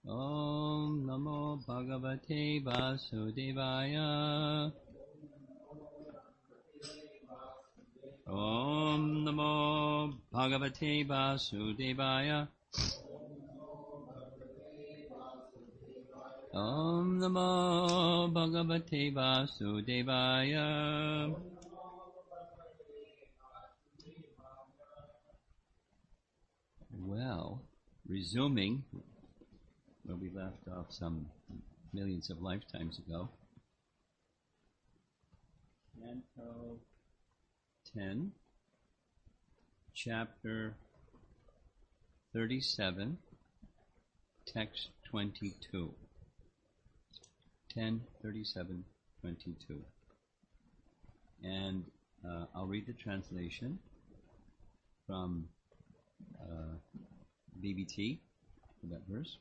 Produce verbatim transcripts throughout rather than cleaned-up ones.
Om Namo Bhagavate Vasudevaya. Om Namo Bhagavate Vasudevaya. Om Namo Bhagavate Vasudevaya. Well, resuming where we left off some millions of lifetimes ago. Canto ten, chapter thirty-seven, text twenty-two. ten, thirty-seven, twenty-two. And uh, I'll read the translation from uh, B B T for that verse.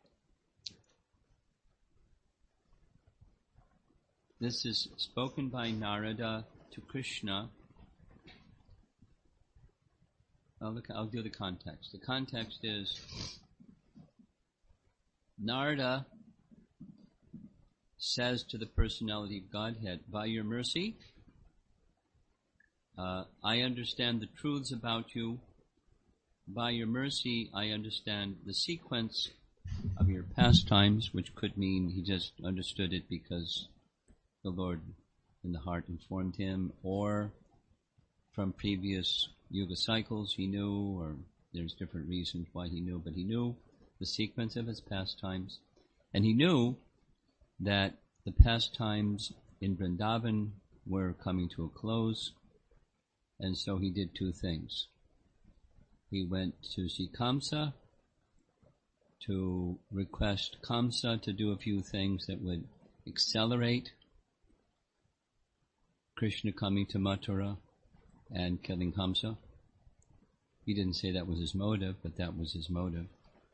This is spoken by Narada to Krishna. I'll, look, I'll do the context. The context is Narada says to the personality of Godhead, by your mercy, uh, I understand the truths about you. By your mercy, I understand the sequence of your pastimes, which could mean he just understood it because the Lord in the heart informed him, or from previous yuga cycles he knew, or there's different reasons why he knew, but he knew the sequence of his pastimes, and he knew that the pastimes in Vrindavan were coming to a close, and so he did two things. He went to see Kamsa to request Kamsa to do a few things that would accelerate Krishna coming to Mathura and killing Kamsa. He didn't say that was his motive, but that was his motive.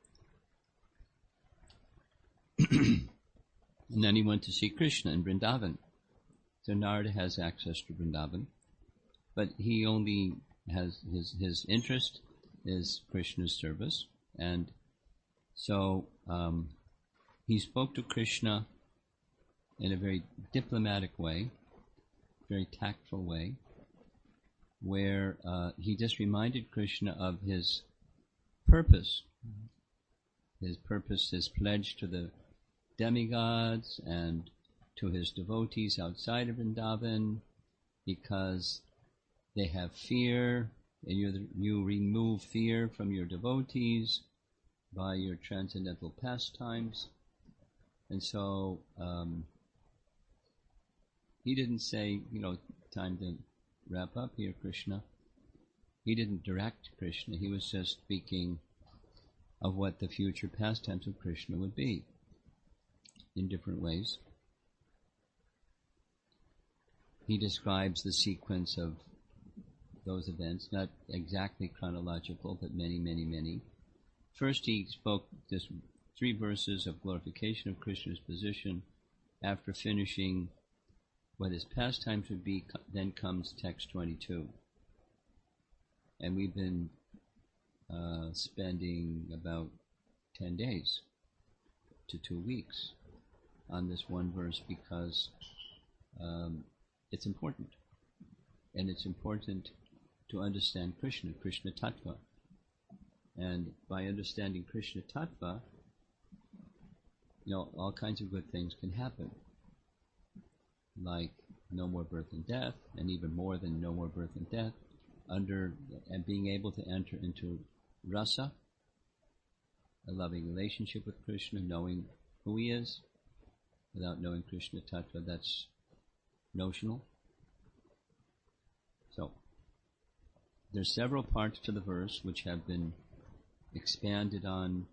And then he went to see Krishna in Vrindavan. So Narada has access to Vrindavan, but he only has his, his interest is Krishna's service. And so um, he spoke to Krishna in a very diplomatic way, very tactful way, where uh, he just reminded Krishna of his purpose, his purpose, his pledge to the demigods and to his devotees outside of Vrindavan, because they have fear, and you, you remove fear from your devotees by your transcendental pastimes. And so um, he didn't say, you know, time to wrap up here, Krishna. He didn't direct Krishna. He was just speaking of what the future pastimes of Krishna would be in different ways. He describes the sequence of those events, not exactly chronological, but many, many, many. First, he spoke just three verses of glorification of Krishna's position. After finishing what his pastimes would be, then comes text twenty-two. And we've been uh, spending about ten days to two weeks on this one verse because um, it's important. And it's important to understand Krishna, Krishna Tattva. And by understanding Krishna Tattva, you know, all kinds of good things can happen. Like no more birth and death, and even more than no more birth and death, under and being able to enter into rasa, a loving relationship with Krishna, knowing who he is. Without knowing Krishna Tattva, that's notional. So, there's several parts to the verse which have been expanded on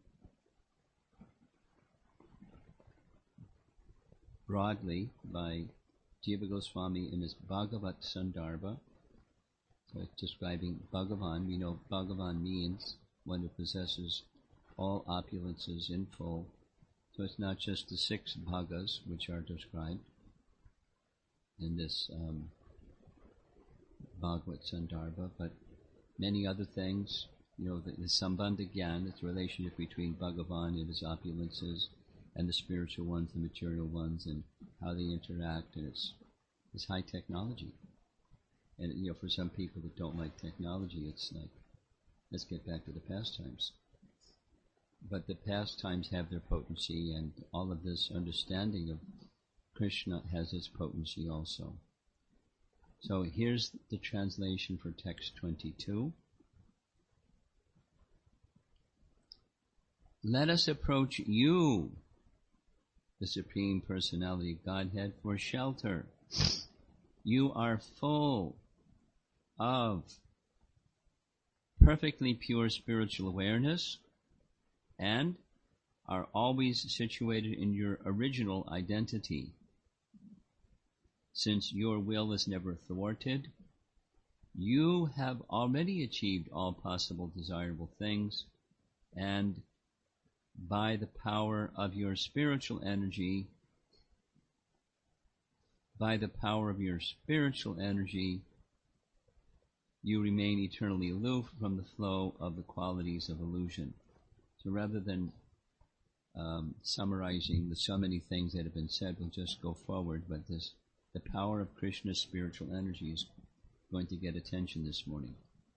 broadly by Jiva Goswami in his Bhagavat Sandarbha. So it's describing Bhagavan. We know Bhagavan means one who possesses all opulences in full. So it's not just the six bhagas which are described in this um, Bhagavat Sandarbha, but many other things you know, the, the Sambandha Gyan, it's the relationship between Bhagavan and his opulences and the spiritual ones, the material ones, and how they interact, and it's, it's high technology. And, you know, for some people that don't like technology, it's like, let's get back to the pastimes. But the pastimes have their potency, and all of this understanding of Krishna has its potency also. So here's the translation for text twenty-two. Let us approach you, the Supreme Personality of Godhead, for shelter. You are full of perfectly pure spiritual awareness and are always situated in your original identity. Since your will is never thwarted, you have already achieved all possible desirable things, and by the power of your spiritual energy, by the power of your spiritual energy, you remain eternally aloof from the flow of the qualities of illusion. So rather than um, summarizing the so many things that have been said, we'll just go forward, but this, the power of Krishna's spiritual energy is going to get attention this morning.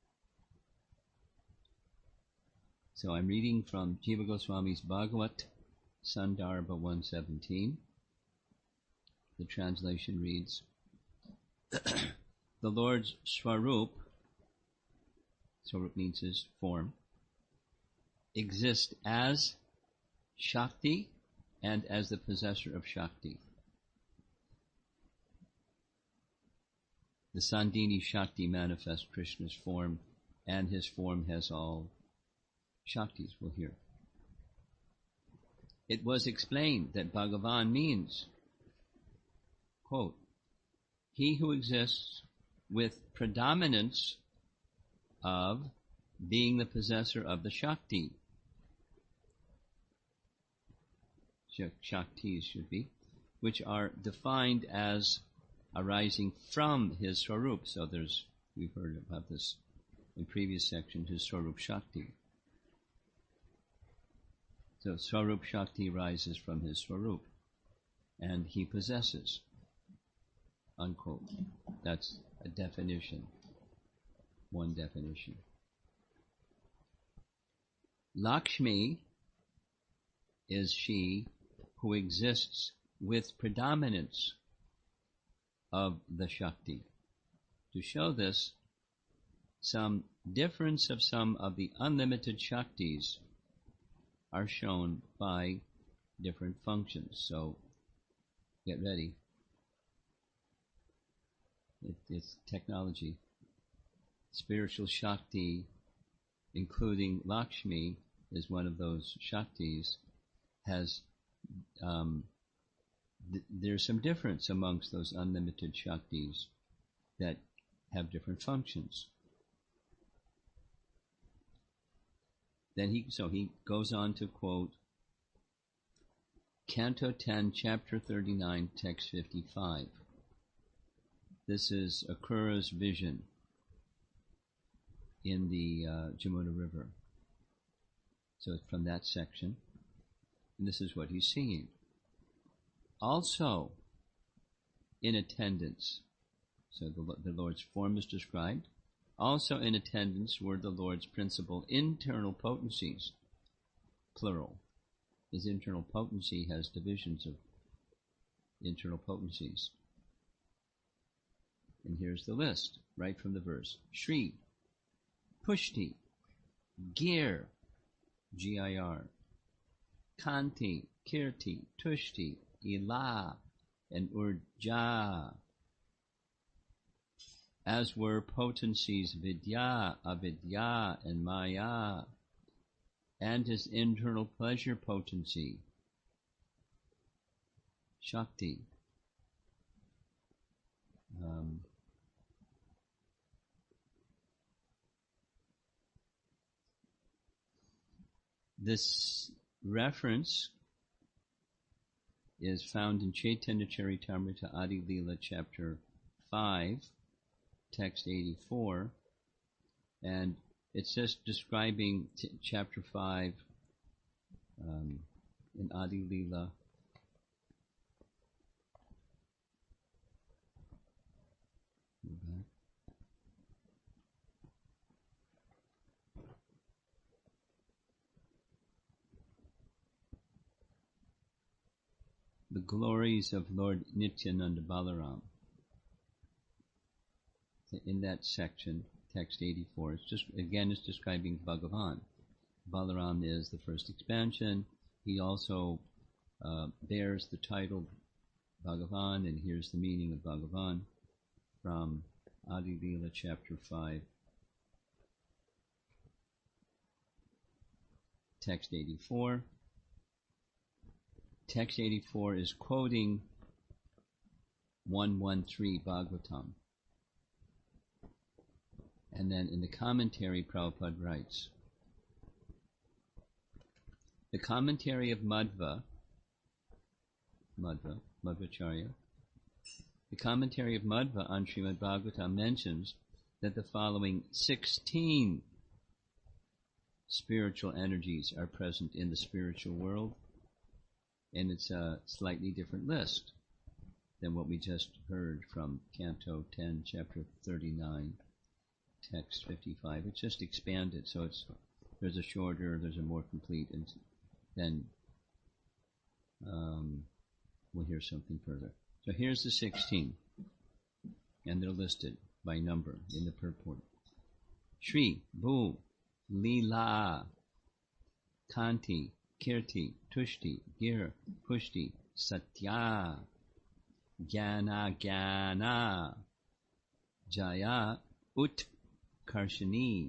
So I'm reading from Jiva Goswami's Bhagavat, Sandarbha one seventeen. The translation reads, the Lord's Swarup, Swarup means his form, exists as Shakti and as the possessor of Shakti. The Sandini Shakti manifests Krishna's form, and his form has all Shaktis, we'll hear. It was explained that Bhagavan means, quote, he who exists with predominance of being the possessor of the Shakti. Shaktis should be, which are defined as arising from his Swarup. So there's, we've heard about this in previous sections, his Swarup Shakti. So Swarup Shakti rises from his Swarup, and he possesses, unquote. That's a definition, one definition. Lakshmi is she who exists with predominance of the Shakti. To show this, some difference of some of the unlimited Shaktis are shown by different functions. So get ready. It, it's technology. Spiritual Shakti, including Lakshmi, is one of those Shaktis, has um, th- there's some difference amongst those unlimited Shaktis that have different functions. Then he, so he goes on to quote Canto ten, Chapter thirty-nine, Text fifty-five. This is Akrura's vision in the uh, Jamuna River. So it's from that section. And this is what he's seeing. Also, in attendance, so the, the Lord's form is described. Also in attendance were the Lord's principal internal potencies, plural. His internal potency has divisions of internal potencies. And here's the list, right from the verse. Shri, Pushti, Gir, G I R, Kanti, Kirti, Tushti, Ila, and Urja, as were potencies Vidya, Avidya, and Maya, and his internal pleasure potency, Shakti. Um, this reference is found in Chaitanya Charitamrita Adi Leela, chapter five, text eighty-four, and It's just describing t- chapter five um, in Adi Leela. The glories of Lord Nityananda Balaram. In that section, text eighty-four, it's just again it's describing Bhagavan. Balaram is the first expansion. He also uh, bears the title Bhagavan, and here's the meaning of Bhagavan from Adi Leela chapter five, text eighty-four. Text eighty-four is quoting one thirteen Bhagavatam. And then in the commentary, Prabhupada writes, the commentary of Madhva, Madhva, Madhvacharya, the commentary of Madhva on Srimad Bhagavatam mentions that the following sixteen spiritual energies are present in the spiritual world, and it's a slightly different list than what we just heard from Canto ten, Chapter thirty-nine, Text fifty-five. It's just expanded, so it's there's a shorter, there's a more complete, and then um, we'll hear something further. So here's the sixteen, and they're listed by number in the purport. Shri, Bhu, Leela, Kanti, Kirti, Tushti, Gir, Pushti, Satya, Jnana, Jnana, Jaya, Ut, Karshani,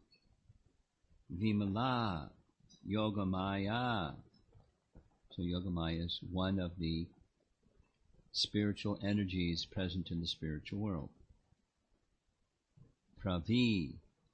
Vimala, Yogamaya. So Yogamaya is one of the spiritual energies present in the spiritual world. Pravi,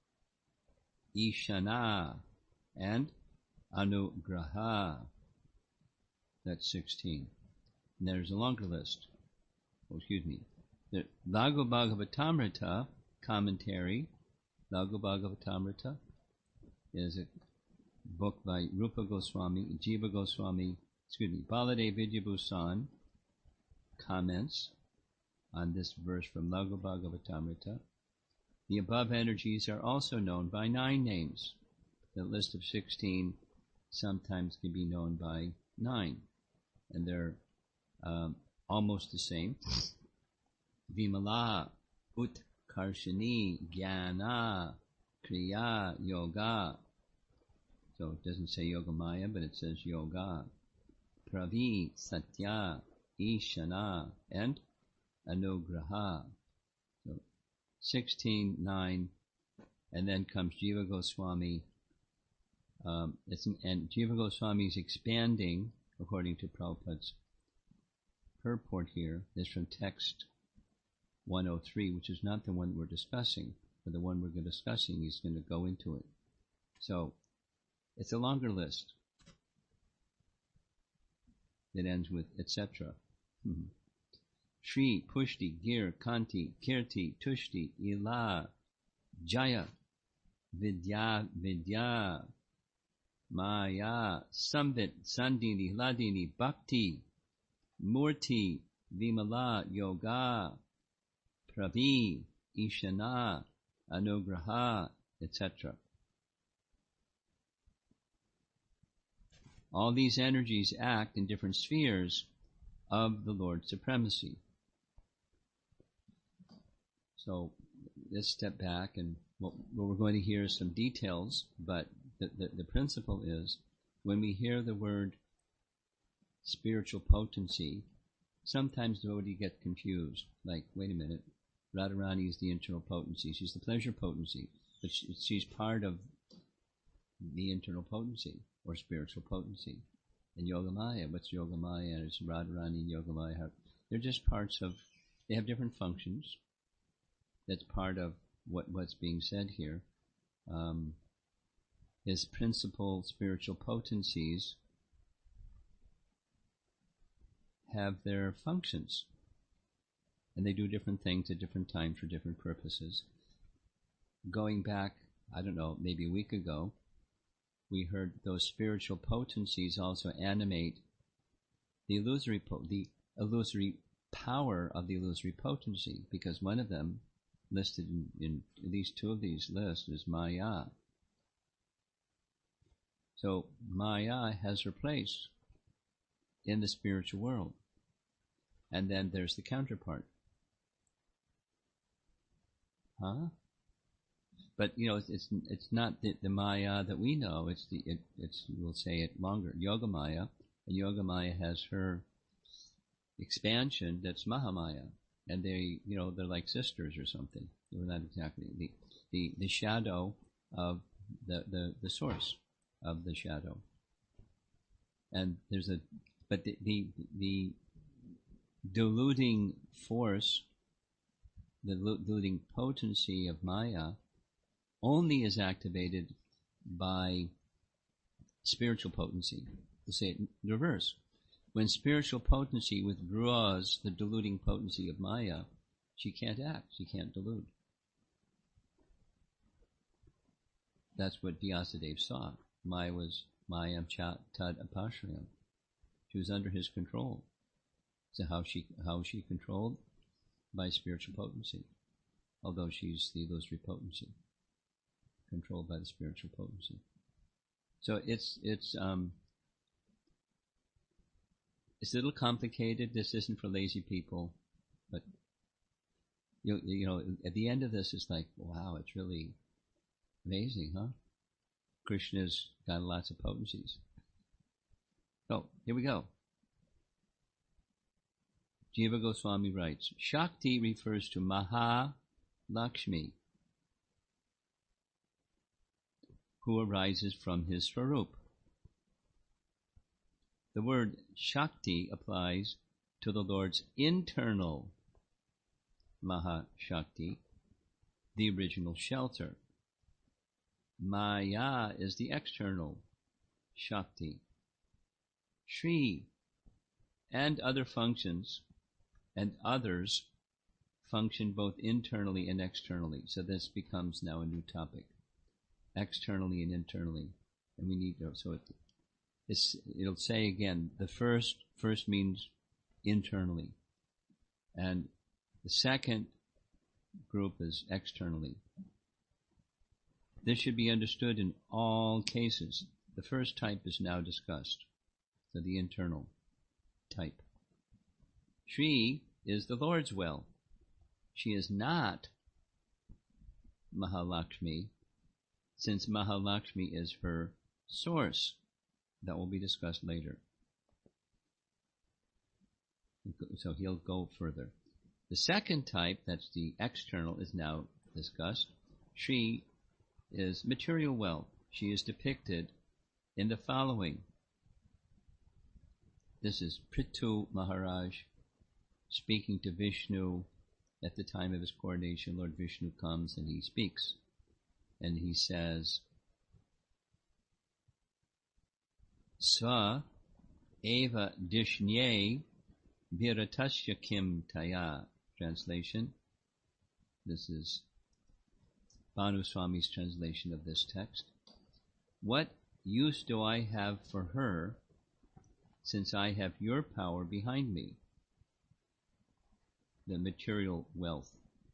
Ishana, and Anugraha. That's sixteen. And there's a longer list. Oh, excuse me. The Laghu Bhagavatamrita commentary. Laghu Bhagavatamrita is a book by Rupa Goswami, Jiva Goswami, excuse me, Baladev Vidyabhusan comments on this verse from Laghu Bhagavatamrita. The above energies are also known by nine names. The list of sixteen sometimes can be known by nine, and they're um, almost the same. Vimala, Utkarshani, Jnana, Kriya, Yoga. So it doesn't say Yogamaya, but it says Yoga. Pravi, Satya, Ishana, and Anugraha. So sixteen, nine, and then comes Jiva Goswami. Um, it's, and Jiva Goswami is expanding, according to Prabhupada's purport here, is from text one oh three, which is not the one we're discussing, but the one we're discussing, he's going to go into it. So, it's a longer list that ends with et cetera. Mm-hmm. Shri, Pushti, Gir, Kanti, Kirti, Tushti, Ila, Jaya, Vidya, Vidya, Maya, Sambit, Sandini, Hladini, Bhakti, Murti, Vimala, Yoga, Pravi, Ishana, Anugraha, et cetera. All these energies act in different spheres of the Lord's supremacy. So let's step back, and what, what we're going to hear is some details, but the, the, the principle is, when we hear the word spiritual potency, sometimes devotee get confused. Like, wait a minute, Radharani is the internal potency. She's the pleasure potency, but she, she's part of the internal potency or spiritual potency. And Yogamaya, what's Yogamaya? It's Radharani and Yogamaya. They're just parts of, they have different functions. That's part of what, what's being said here. Um, his principal spiritual potencies have their functions, and they do different things at different times for different purposes. Going back I don't know, maybe a week ago, we heard those spiritual potencies also animate the illusory, po- the illusory power of the illusory potency, because one of them, listed in, in at least two of these lists, is Maya. So Maya has her place in the spiritual world. And then there's the counterpart. Huh? But you know, it's it's, it's not the, the Maya that we know. It's the it, it's we'll say it longer. Yoga Maya, and Yoga Maya has her expansion. That's Mahamaya, and they you know they're like sisters or something. They're not exactly the the the shadow of the the the source of the shadow. And there's a but the the, the diluting force, the diluting potency of Maya only is activated by spiritual potency. We'll say it in reverse. When spiritual potency withdraws the diluting potency of Maya, she can't act, she can't dilute. That's what Vyasadeva saw. Maya was Mayam Chat Tad Apashrayam. She was under his control. So how she how she controlled? By spiritual potency. Although she's the illusory potency, controlled by the spiritual potency. So it's it's um it's a little complicated. This isn't for lazy people, but you you know at the end of this, it's like, wow, it's really amazing, huh? Krishna's got lots of potencies. So here we go. Jiva Goswami writes, Shakti refers to Maha Lakshmi, who arises from his Swarup. The word Shakti applies to the Lord's internal Maha Shakti, the original shelter. Maya is the external Shakti. Shri and other functions and others function both internally and externally. So this becomes now a new topic. Externally and internally. And we need to, so it, it's, it'll say again, the first, first means internally. And the second group is externally. This should be understood in all cases. The first type is now discussed. So the internal type. Shri is the Lord's will. She is not Mahalakshmi, since Mahalakshmi is her source. That will be discussed later. So he'll go further. The second type, that's the external, is now discussed. Shri is material wealth. She is depicted in the following. This is Prithu Maharaj speaking to Vishnu at the time of his coronation. Lord Vishnu comes and he speaks. And he says, Sva eva dishnye viratasya kim taya. Translation. This is Bhanu Swami's translation of this text. What use do I have for her, since I have your power behind me? The material wealth.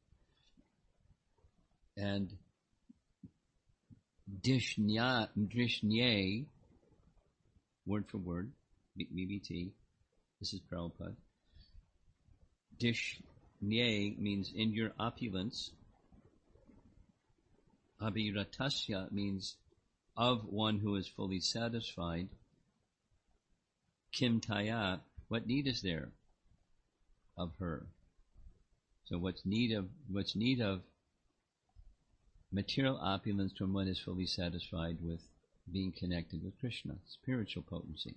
And Dishnya, Drishnye, word for word, B B T, this is Prabhupada. Dishnye means in your opulence. Abhiratasya means of one who is fully satisfied. Kim Taya, what need is there of her? So what's need of what's need of material opulence when one is fully satisfied with being connected with Krishna, spiritual potency.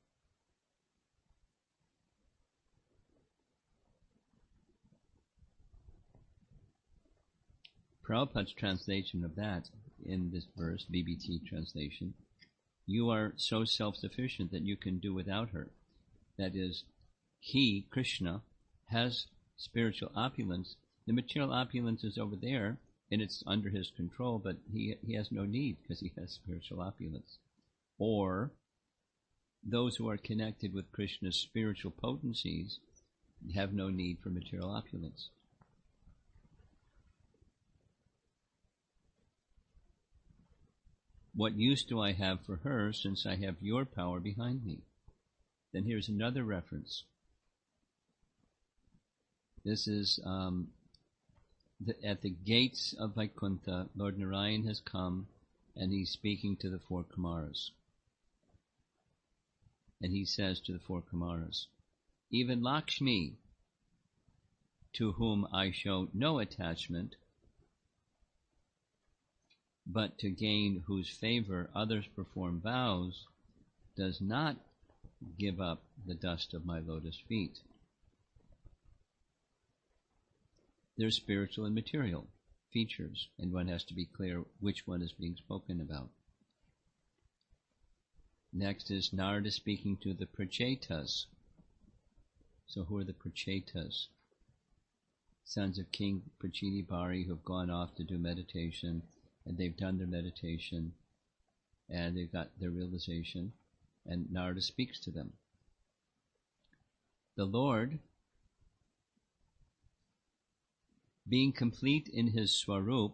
Prabhupada's translation of that in this verse, B B T translation, you are so self-sufficient that you can do without her. That is, he, Krishna, has spiritual opulence. The material opulence is over there, and it's under his control, but he he has no need because he has spiritual opulence. Or those who are connected with Krishna's spiritual potencies have no need for material opulence. What use do I have for her since I have your power behind me? Then here's another reference. This is um, the, at the gates of Vaikuntha, Lord Narayan has come and he's speaking to the four Kumaras. And he says to the four Kumaras, even Lakshmi, to whom I show no attachment, but to gain whose favor others perform vows, does not give up the dust of my lotus feet. There's spiritual and material features, and one has to be clear which one is being spoken about. Next is Narada speaking to the Prachetas. So who are the Prachetas? Sons of King Prachiti Bari who have gone off to do meditation, and they've done their meditation, and they've got their realization, and Narada speaks to them. The Lord, being complete in his Swarup,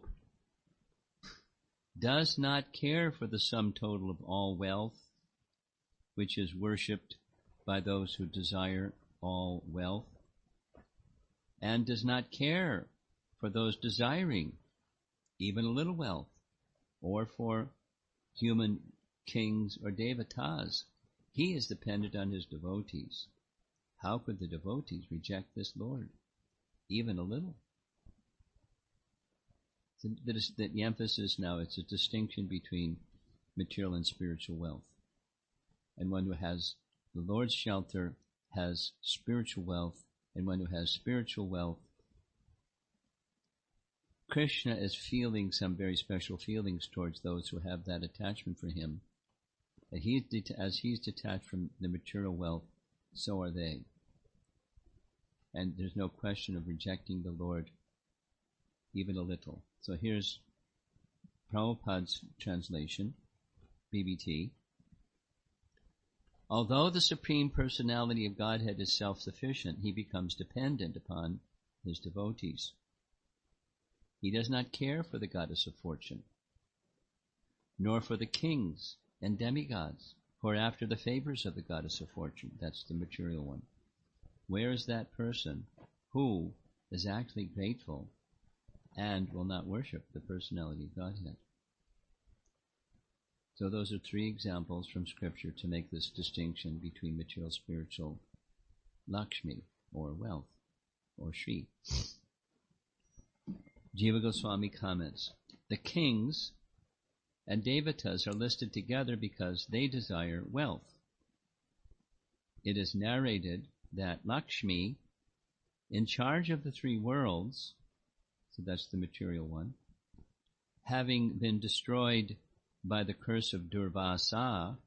does not care for the sum total of all wealth, which is worshipped by those who desire all wealth, and does not care for those desiring even a little wealth, or for human kings or devatas. He is dependent on his devotees. How could the devotees reject this Lord, even a little? So the, the, the emphasis now, it's a distinction between material and spiritual wealth. And one who has the Lord's shelter has spiritual wealth, and one who has spiritual wealth, Krishna is feeling some very special feelings towards those who have that attachment for him. And he, as he's detached from the material wealth, so are they. And there's no question of rejecting the Lord even a little. So here's Prabhupada's translation, B B T. Although the Supreme Personality of Godhead is self-sufficient, he becomes dependent upon his devotees. He does not care for the goddess of fortune, nor for the kings and demigods who are after the favors of the goddess of fortune. That's the material one. Where is that person who is actually grateful and will not worship the personality of Godhead? So those are three examples from Scripture to make this distinction between material, spiritual, Lakshmi, or wealth, or Shri. Jiva Goswami comments, the kings and devatas are listed together because they desire wealth. It is narrated that Lakshmi, in charge of the three worlds, so that's the material one, having been destroyed by the curse of Durvasa,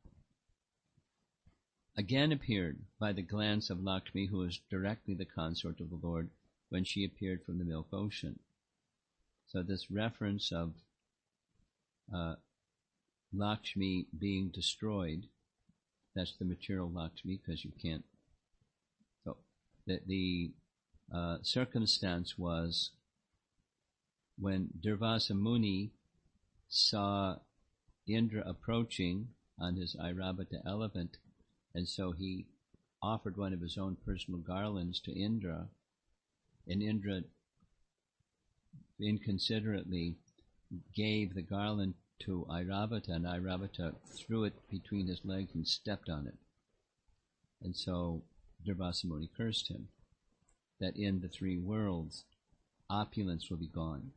again appeared by the glance of Lakshmi, who is directly the consort of the Lord, when she appeared from the milk ocean. So this reference of uh, Lakshmi being destroyed, that's the material Lakshmi, because you can't. So the, the uh, circumstance was when Durvasa Muni saw Indra approaching on his Airavata elephant, and so he offered one of his own personal garlands to Indra, and Indra inconsiderately gave the garland to Airavata, and Airavata threw it between his legs and stepped on it. And so Durvasa Muni cursed him, that in the three worlds, opulence will be gone.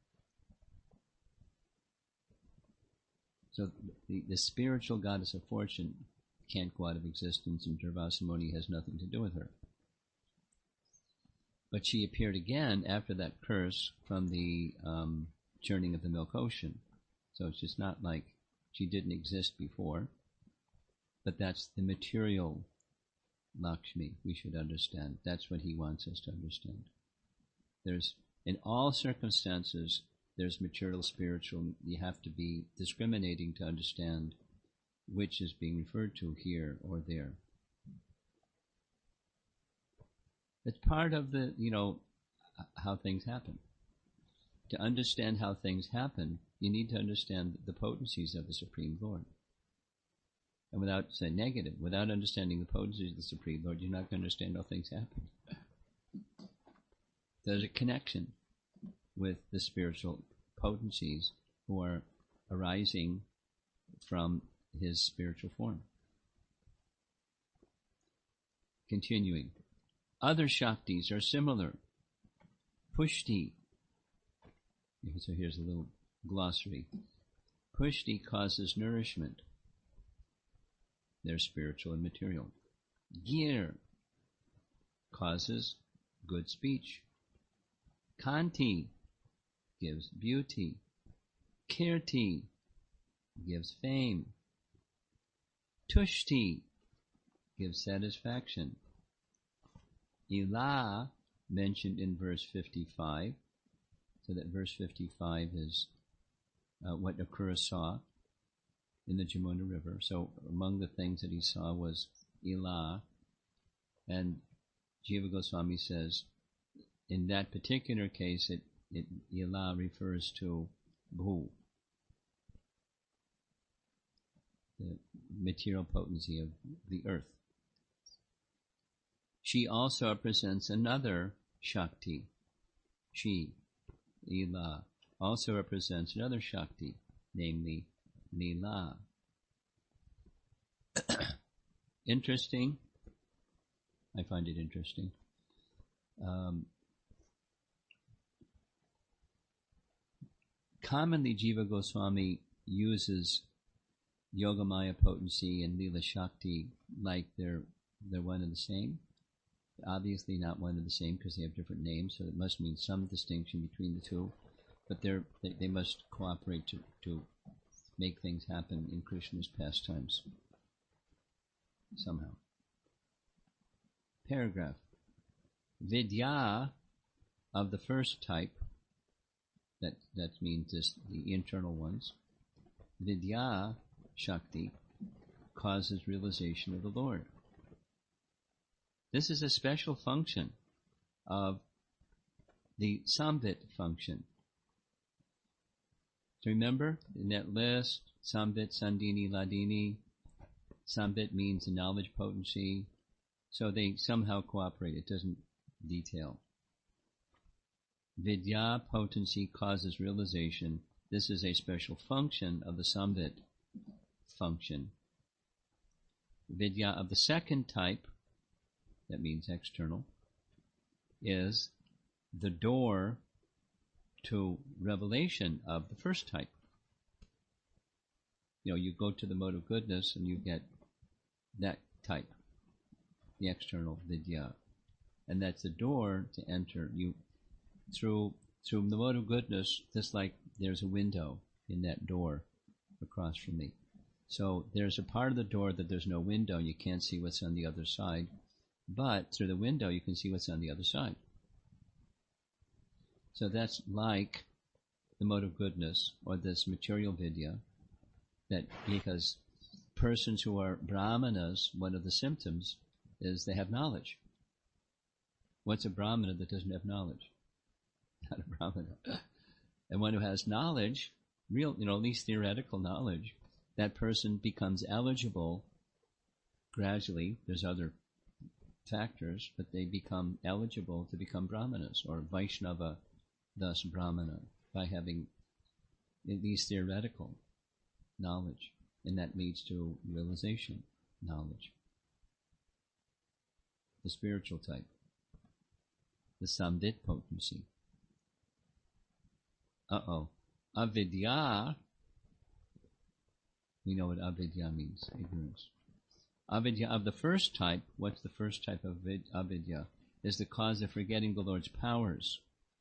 So the, the spiritual goddess of fortune can't go out of existence, and Durvasa Muni has nothing to do with her. But she appeared again after that curse from the um, churning of the milk ocean. So it's just not like she didn't exist before, but that's the material Lakshmi we should understand. That's what he wants us to understand. There's, in all circumstances, there's material, spiritual. You have to be discriminating to understand which is being referred to here or there. It's part of the, you know, how things happen. To understand how things happen, you need to understand the potencies of the Supreme Lord. And without saying negative, without understanding the potencies of the Supreme Lord, you're not going to understand how things happen. There's a connection with the spiritual potencies who are arising from his spiritual form. Continuing. Other Shaktis are similar. Pushti. So here's a little glossary. Pushti causes nourishment. They're spiritual and material. Gir causes good speech. Kanti gives beauty. Kirti gives fame. Tushti gives satisfaction. Ila, mentioned in verse fifty-five, so that verse fifty-five is uh, what Akrura saw in the Jamuna River. So among the things that he saw was Ila, and Jiva Goswami says in that particular case it, it Ila refers to Bhu, the material potency of the earth. She also represents another Shakti. She, Ila, also represents another Shakti, namely Lila. Interesting. I find it interesting. Um, commonly, Jiva Goswami uses Yogamaya potency and Lila Shakti like they're they're one and the same. Obviously not one and the same because they have different names, so it must mean some distinction between the two. But they're, they they must cooperate to, to make things happen in Krishna's pastimes somehow. Paragraph. Vidya of the first type, that that means this, the internal ones, Vidya Shakti causes realization of the Lord. This is a special function of the Sambit function. So remember, in that list, Sambit, Sandini, Ladini, Sambit means the knowledge potency, so they somehow cooperate. It doesn't detail. Vidya potency causes realization. This is a special function of the Sambit function. Vidya of the second type, that means external, is the door to revelation of the first type. You know, you go to the mode of goodness and you get that type, the external vidya. And that's the door to enter. You through through the mode of goodness, just like there's a window in that door across from me. So there's a part of the door that there's no window, you can't see what's on the other side. But through the window, you can see what's on the other side. So that's like the mode of goodness, or this material vidya, that because persons who are brahmanas, one of the symptoms is they have knowledge. What's a brahmana that doesn't have knowledge? Not a brahmana. And one who has knowledge, real, you know, at least theoretical knowledge, that person becomes eligible gradually. There's other factors, but they become eligible to become brahmanas, or Vaishnava, thus brahmana, by having at least theoretical knowledge, and that leads to realization knowledge. The spiritual type, the Sambit potency. Uh-oh. Avidya, we know what avidya means, ignorance. Avidya of the first type, what's the first type of vid, avidya? Is the cause of forgetting the Lord's powers.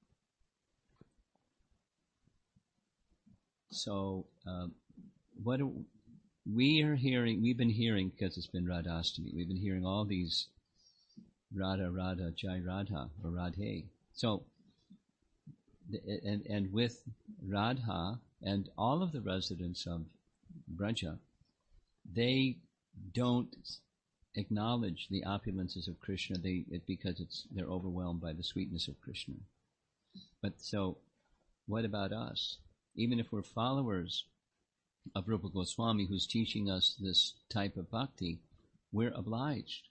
So, uh, what do, we are hearing, we've been hearing, because it's been Radhastami, we've been hearing all these Radha, Radha, Jai Radha, or Radhe. So, and, and with Radha and all of the residents of Braja, they don't acknowledge the opulences of Krishna they, it, because it's, they're overwhelmed by the sweetness of Krishna. But so, what about us? Even if we're followers of Rupa Goswami, who's teaching us this type of bhakti, we're obliged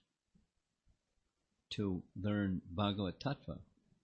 to learn Bhagavad Tattva.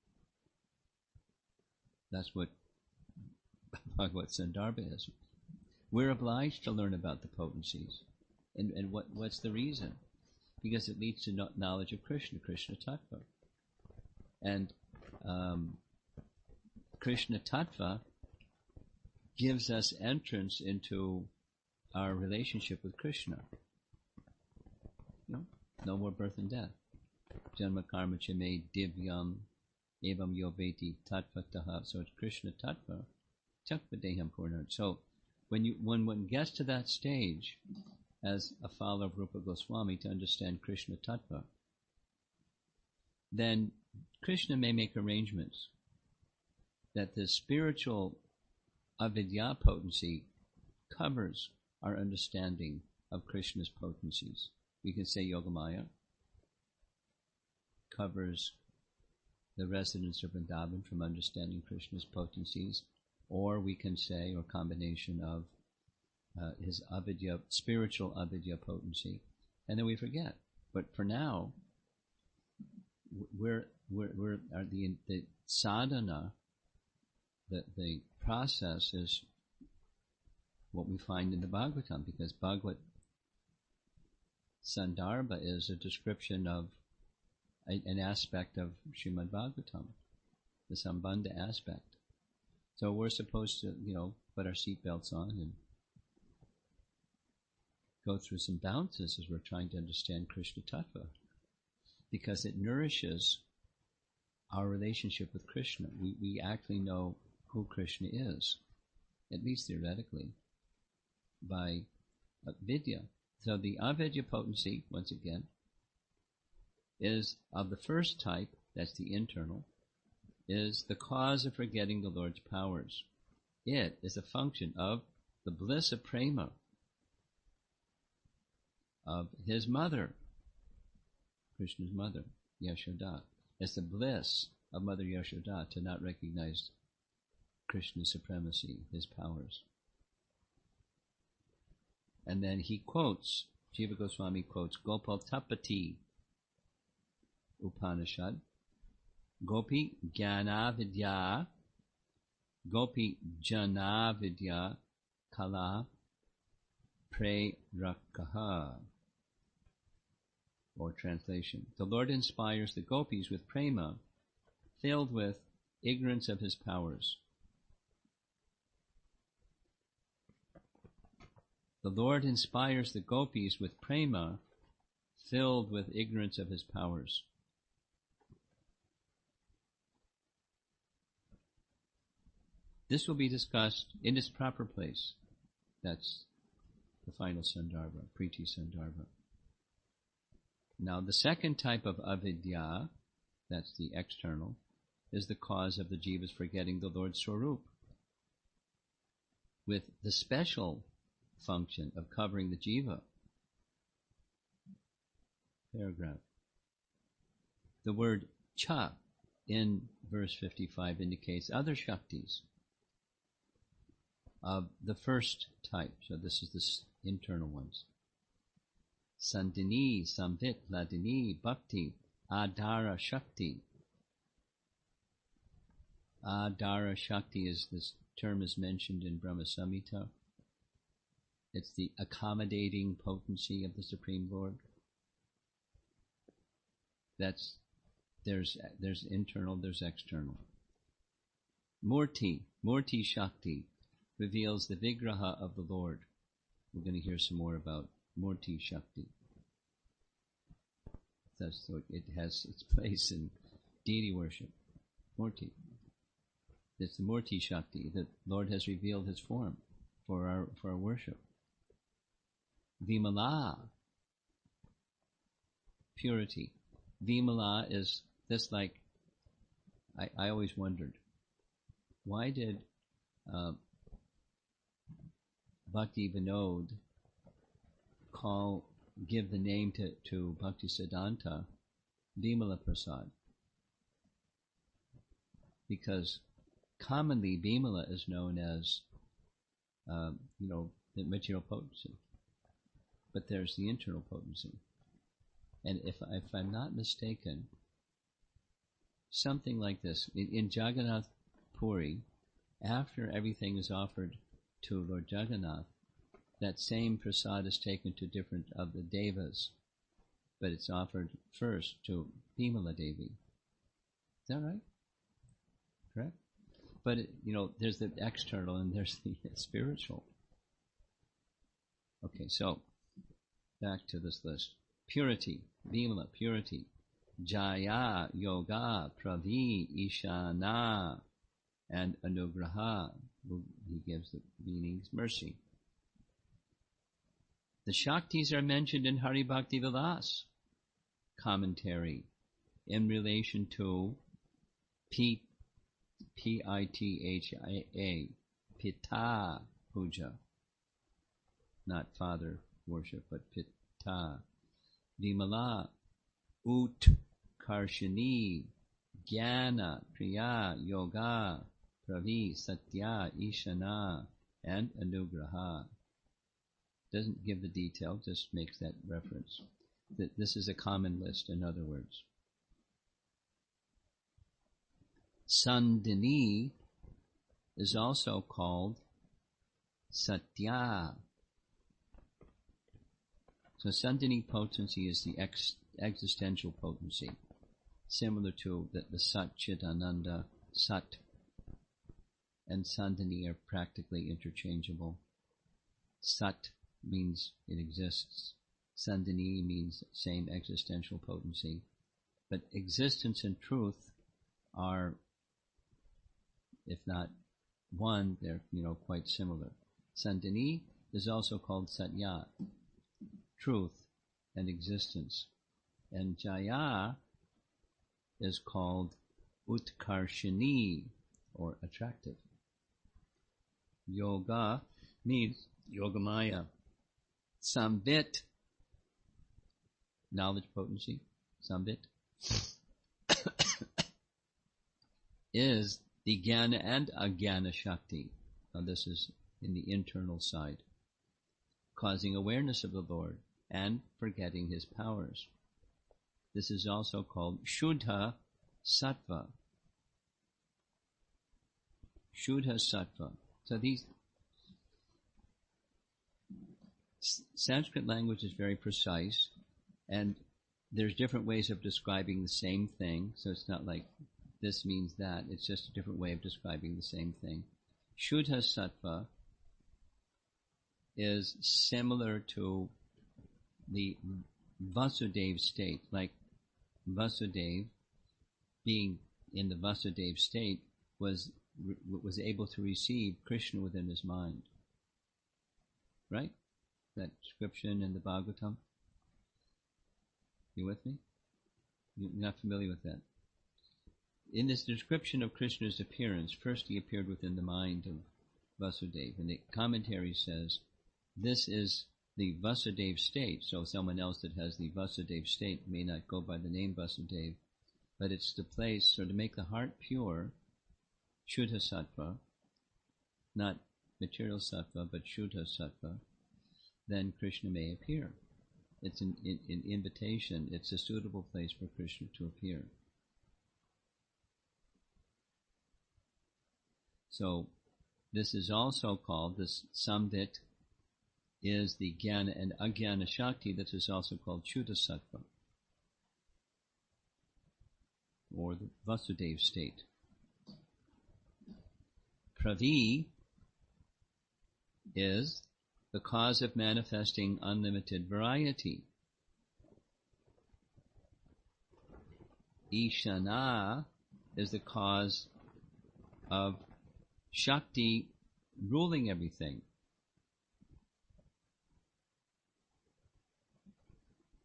That's what Bhagavad Sandarbha is. We're obliged to learn about the potencies. And, and what, what's the reason? Because it leads to knowledge of Krishna, Krishna Tattva. And um, Krishna Tattva gives us entrance into our relationship with Krishna. You know, no more birth and death. Janma karma chame divyam evam yoveti tattvataha. So it's Krishna Tattva, chakvadeham purnat. So when you when one gets to that stage, as a follower of Rupa Goswami, to understand Krishna Tattva, then Krishna may make arrangements that the spiritual avidya potency covers our understanding of Krishna's potencies. We can say Yogamaya covers the residents of Vrindavan from understanding Krishna's potencies, or we can say, or combination of uh, his avidya, spiritual avidya potency, and then we forget. But for now, we're we're, we're are the the sadhana, the the process is what we find in the Bhagavatam, because Bhagavad Sandarbha is a description of a, an aspect of Srimad Bhagavatam, the Sambandha aspect. So we're supposed to, you know, put our seatbelts on and go through some bounces as we're trying to understand Krishna Tattva, because it nourishes our relationship with Krishna. We, we actually know who Krishna is, at least theoretically, by uh, vidya. So the avidya potency, once again, is of the first type, that's the internal, is the cause of forgetting the Lord's powers. It is a function of the bliss of prema of his mother, Krishna's mother, Yashoda. It's the bliss of Mother Yashoda to not recognize Krishna's supremacy, his powers. And then he quotes, Jiva Goswami quotes Gopal Tapati Upanishad, Gopi Jnana Vidya, Gopi Jana Vidya Kala Prerakaha. Or translation, the Lord inspires the gopis with prema, filled with ignorance of his powers. The Lord inspires the gopis with prema, filled with ignorance of his powers. This will be discussed in its proper place. That's the final Sandarbha, Priti Sandarbha. Now the second type of avidya, that's the external, is the cause of the jiva's forgetting the Lord's Swarup, with the special function of covering the jiva. Paragraph. The word cha in verse fifty-five indicates other shaktis of the first type. So this is the internal ones. Sandini, Samvit, Ladini, Bhakti, Adhara Shakti. Adhara Shakti is this term is mentioned in Brahma Samhita. It's the accommodating potency of the Supreme Lord. That's there's there's internal, there's external. Murti, Murti Shakti reveals the Vigraha of the Lord. We're going to hear some more about Murti Shakti. That's so it has its place in deity worship. Murti. It's the Murti Shakti that Lord has revealed his form for our for our worship. Vimala, purity. Vimala is this like I, I always wondered why did uh, Bhakti Vinod call, give the name to, to Bhakti Siddhanta Bimala Prasad? Because commonly Bimala is known as, um, you know, the material potency, but there's the internal potency. And if, if I'm not mistaken, something like this, in, in Jagannath Puri, after everything is offered to Lord Jagannath, that same prasad is taken to different of the devas, but it's offered first to Bimala Devi. Is that right? Correct? But, it, you know, there's the external and there's the spiritual. Okay, so back to this list. Purity, Bimala, purity. Jaya, Yoga, Pravi, Ishana, and Anugraha. He gives the meanings, mercy. The Shaktis are mentioned in Hari Bhakti Vilas commentary in relation to P, P I T H A, Pitta Puja. Not father worship, but Pitta. Vimala, Ut, Karshini, Jnana, Priya, Yoga, Pravi, Satya, Ishana, and Anugraha. Doesn't give the detail, just makes that reference. That this is a common list, in other words. Sandini is also called Satya. So Sandini potency is the ex, existential potency, similar to the, the Sat Chidananda, Sat and Sandini are practically interchangeable. Sat means it exists. Sandini means same existential potency. But existence and truth are, if not one, they're, you know, quite similar. Sandini is also called Satya, truth and existence. And Jaya is called Utkarshini, or attractive. Yoga means Yogamaya. Samvit, knowledge potency, Samvit, is the Jnana and Ajnana Shakti. Now this is in the internal side, causing awareness of the Lord and forgetting his powers. This is also called Shuddha Sattva. Shuddha Sattva. So these Sanskrit language is very precise, and there's different ways of describing the same thing, so it's not like this means that, it's just a different way of describing the same thing. Shuddha Sattva is similar to the Vasudeva state, like Vasudeva, being in the Vasudeva state, was was able to receive Krishna within his mind. Right? That description in the Bhagavatam? You with me? You're not familiar with that? In this description of Krishna's appearance, first he appeared within the mind of Vasudeva, and the commentary says, this is the Vasudeva state, so someone else that has the Vasudeva state may not go by the name Vasudeva, but it's the place, so to make the heart pure, Shuddha Sattva, not material Sattva, but Shuddha Sattva, then Krishna may appear. It's an, an, an invitation, it's a suitable place for Krishna to appear. So, this is also called, this Samvit is the Jnana and Ajnana Shakti, that is also called Shuddha Sattva, or the Vasudeva state. Pravi is the cause of manifesting unlimited variety. Ishana is the cause of Shakti ruling everything.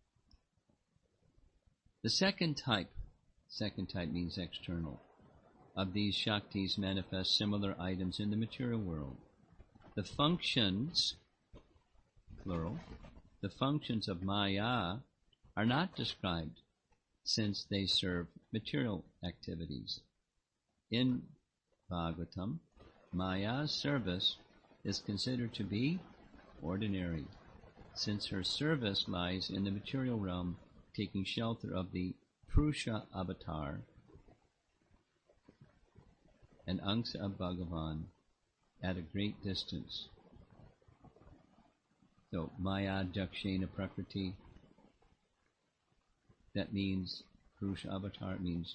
The second type, second type means external, of these Shaktis manifest similar items in the material world. The functions, plural, the functions of Maya are not described since they serve material activities. In Bhagavatam, Maya's service is considered to be ordinary, since her service lies in the material realm, taking shelter of the Purusha avatar and Angsa of Bhagavan at a great distance. So, Maya Dakshina Prakriti, that means Purusha avatar, means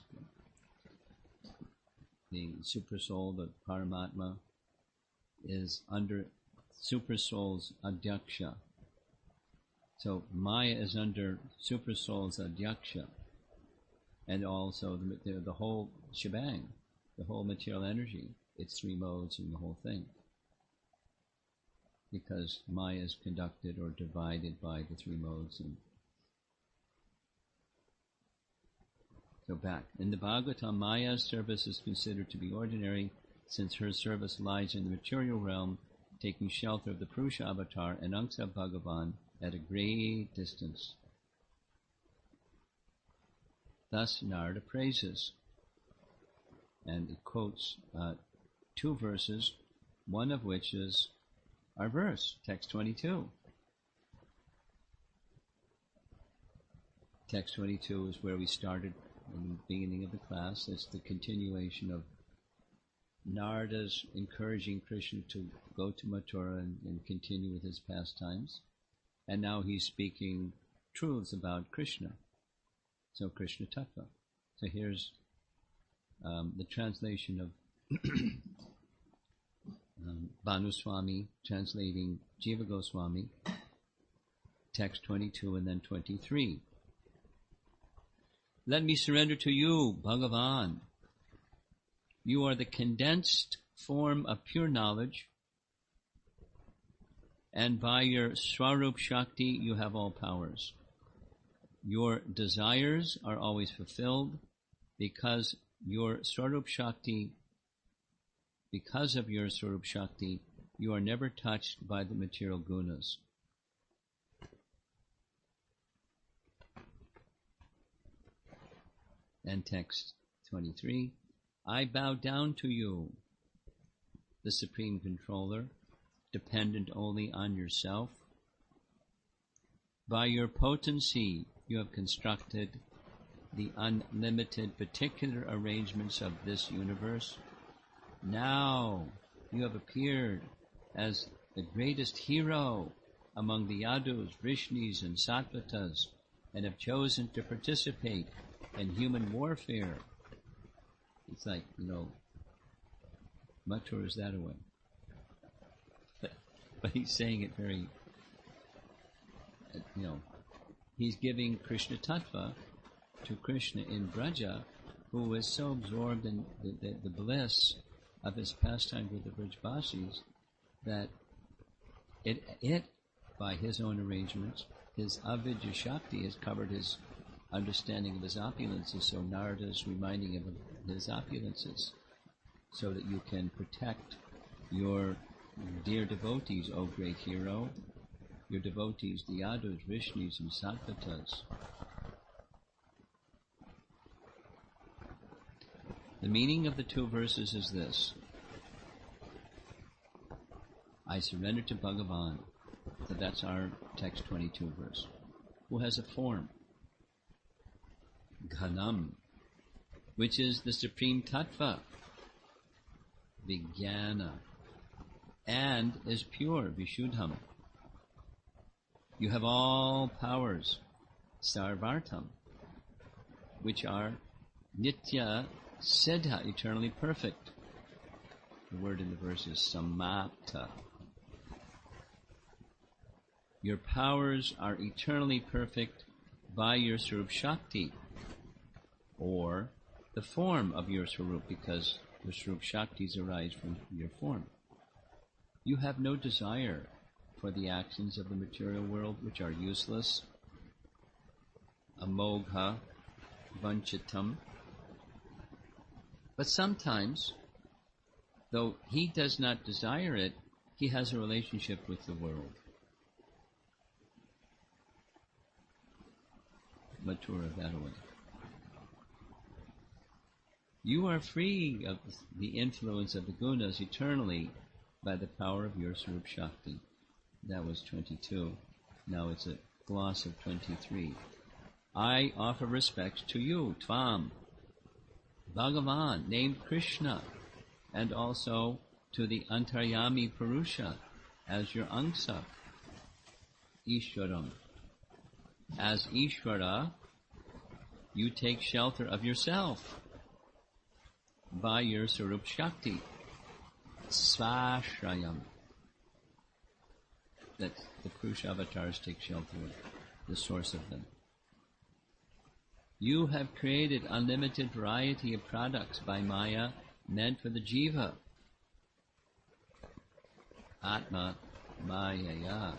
the super soul, the Paramatma, is under super soul's adhyaksha. So Maya is under super soul's adhyaksha, and also the, the, the whole shebang, the whole material energy, its three modes and the whole thing, because Maya is conducted or divided by the three modes. And so back in the Bhagavatam, Maya's service is considered to be ordinary, since her service lies in the material realm, taking shelter of the Purusha avatar and Angsa Bhagavan at a great distance. Thus Narada praises, and it quotes uh, two verses, one of which is our verse, text twenty-two. Text twenty-two is where we started in the beginning of the class. It's the continuation of Narada's encouraging Krishna to go to Mathura and, and continue with his pastimes. And now he's speaking truths about Krishna. So Krishna Tattva. So here's um, the translation of um, Bhanu Swami translating Jiva Goswami, text twenty-two and then twenty-three. Let me surrender to you, Bhagavan. You are the condensed form of pure knowledge, and by your Swarup Shakti you have all powers. Your desires are always fulfilled because your Swarup Shakti, because of your Swarup Shakti, you are never touched by the material gunas. And text twenty-three, I bow down to you, the Supreme Controller, dependent only on yourself. By your potency, you have constructed the unlimited particular arrangements of this universe. Now you have appeared as the greatest hero among the Yadus, Vrishnis, and Sattvatas, and have chosen to participate in human warfare. It's like, you know, Mathura is that away. But, but he's saying it very, you know, he's giving Krishna Tattva to Krishna in Braja, who was so absorbed in the, the, the bliss of his pastime with the Brajbasis that it, it, by his own arrangements, his Avidya Shakti has covered his understanding of his opulences, so Narada is reminding him of his opulences, so that you can protect your dear devotees, O great hero, your devotees, the Yadus, Vrishnis, and Sattvatas. The meaning of the two verses is this: I surrender to Bhagavan. So that's our text twenty-two verse. Who has a form, Ghanam, which is the supreme tattva, Vijnana, and is pure, Vishuddham. You have all powers, Sarvartam, which are Nitya Siddha, eternally perfect. The word in the verse is Samapta. Your powers are eternally perfect by your Swarup Shakti, or the form of your Swarup, because the Swarup Shaktis arise from your form. You have no desire for the actions of the material world, which are useless, amogha, vanchitam. But sometimes, though he does not desire it, he has a relationship with the world. Mathura that way. You are free of the influence of the gunas eternally by the power of your Swarup Shakti. That was twenty-two. Now it's a gloss of twenty-three. I offer respects to you, Tvam, Bhagavan, named Krishna, and also to the Antaryami Purusha as your Angsa, Ishwaram. As Ishvara, you take shelter of yourself by your Swarup Shakti, Svashrayam. That the Purusha avatars take shelter of, the source of them. You have created unlimited variety of products by Maya meant for the Jiva. Atma Mayaya.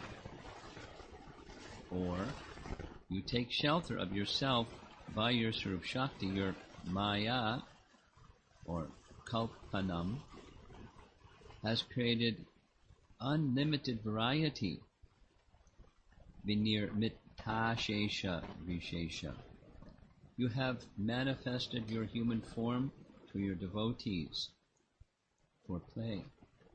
Or you take shelter of yourself by your Swarup Shakti, your Maya, or Kalpanam, has created unlimited variety. Vinir Mitashesha Vishesha. You have manifested your human form to your devotees for play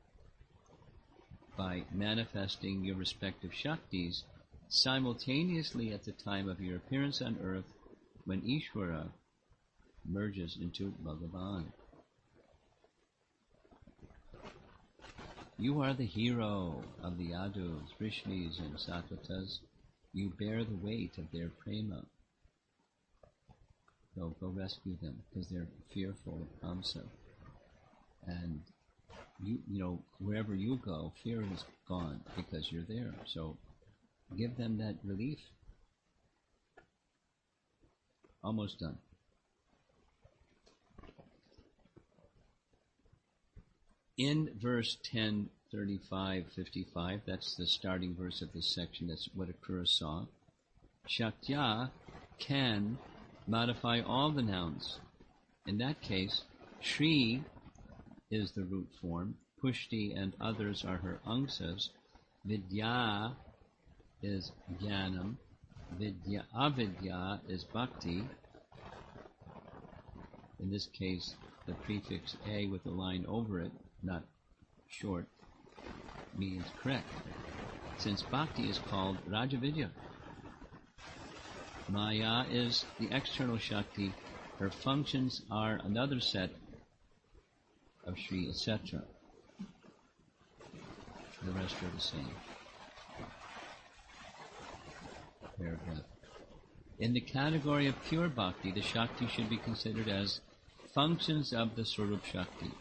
by manifesting your respective Shaktis simultaneously at the time of your appearance on earth when Ishvara merges into Bhagavan. You are the hero of the Yadus, Vrishnis and Satvatas. You bear the weight of their prema. So go rescue them because they're fearful of Kamsa. And you, you know, wherever you go, fear is gone because you're there. So give them that relief. Almost done. In verse ten thirty-five fifty-five, that's the starting verse of this section, that's what Akrura saw. Shaktya can modify all the nouns. In that case, Shri is the root form, Pushti and others are her angsas, Vidya is Jnanam, Vidya, Avidya is Bhakti. In this case, the prefix A with a line over it, not short, means correct, since Bhakti is called Rajavidya. Maya is the external Shakti. Her functions are another set of Shri, et cetera. The rest are the same. Paragraph. In the category of pure Bhakti, the Shakti should be considered as functions of the Swarup Shakti.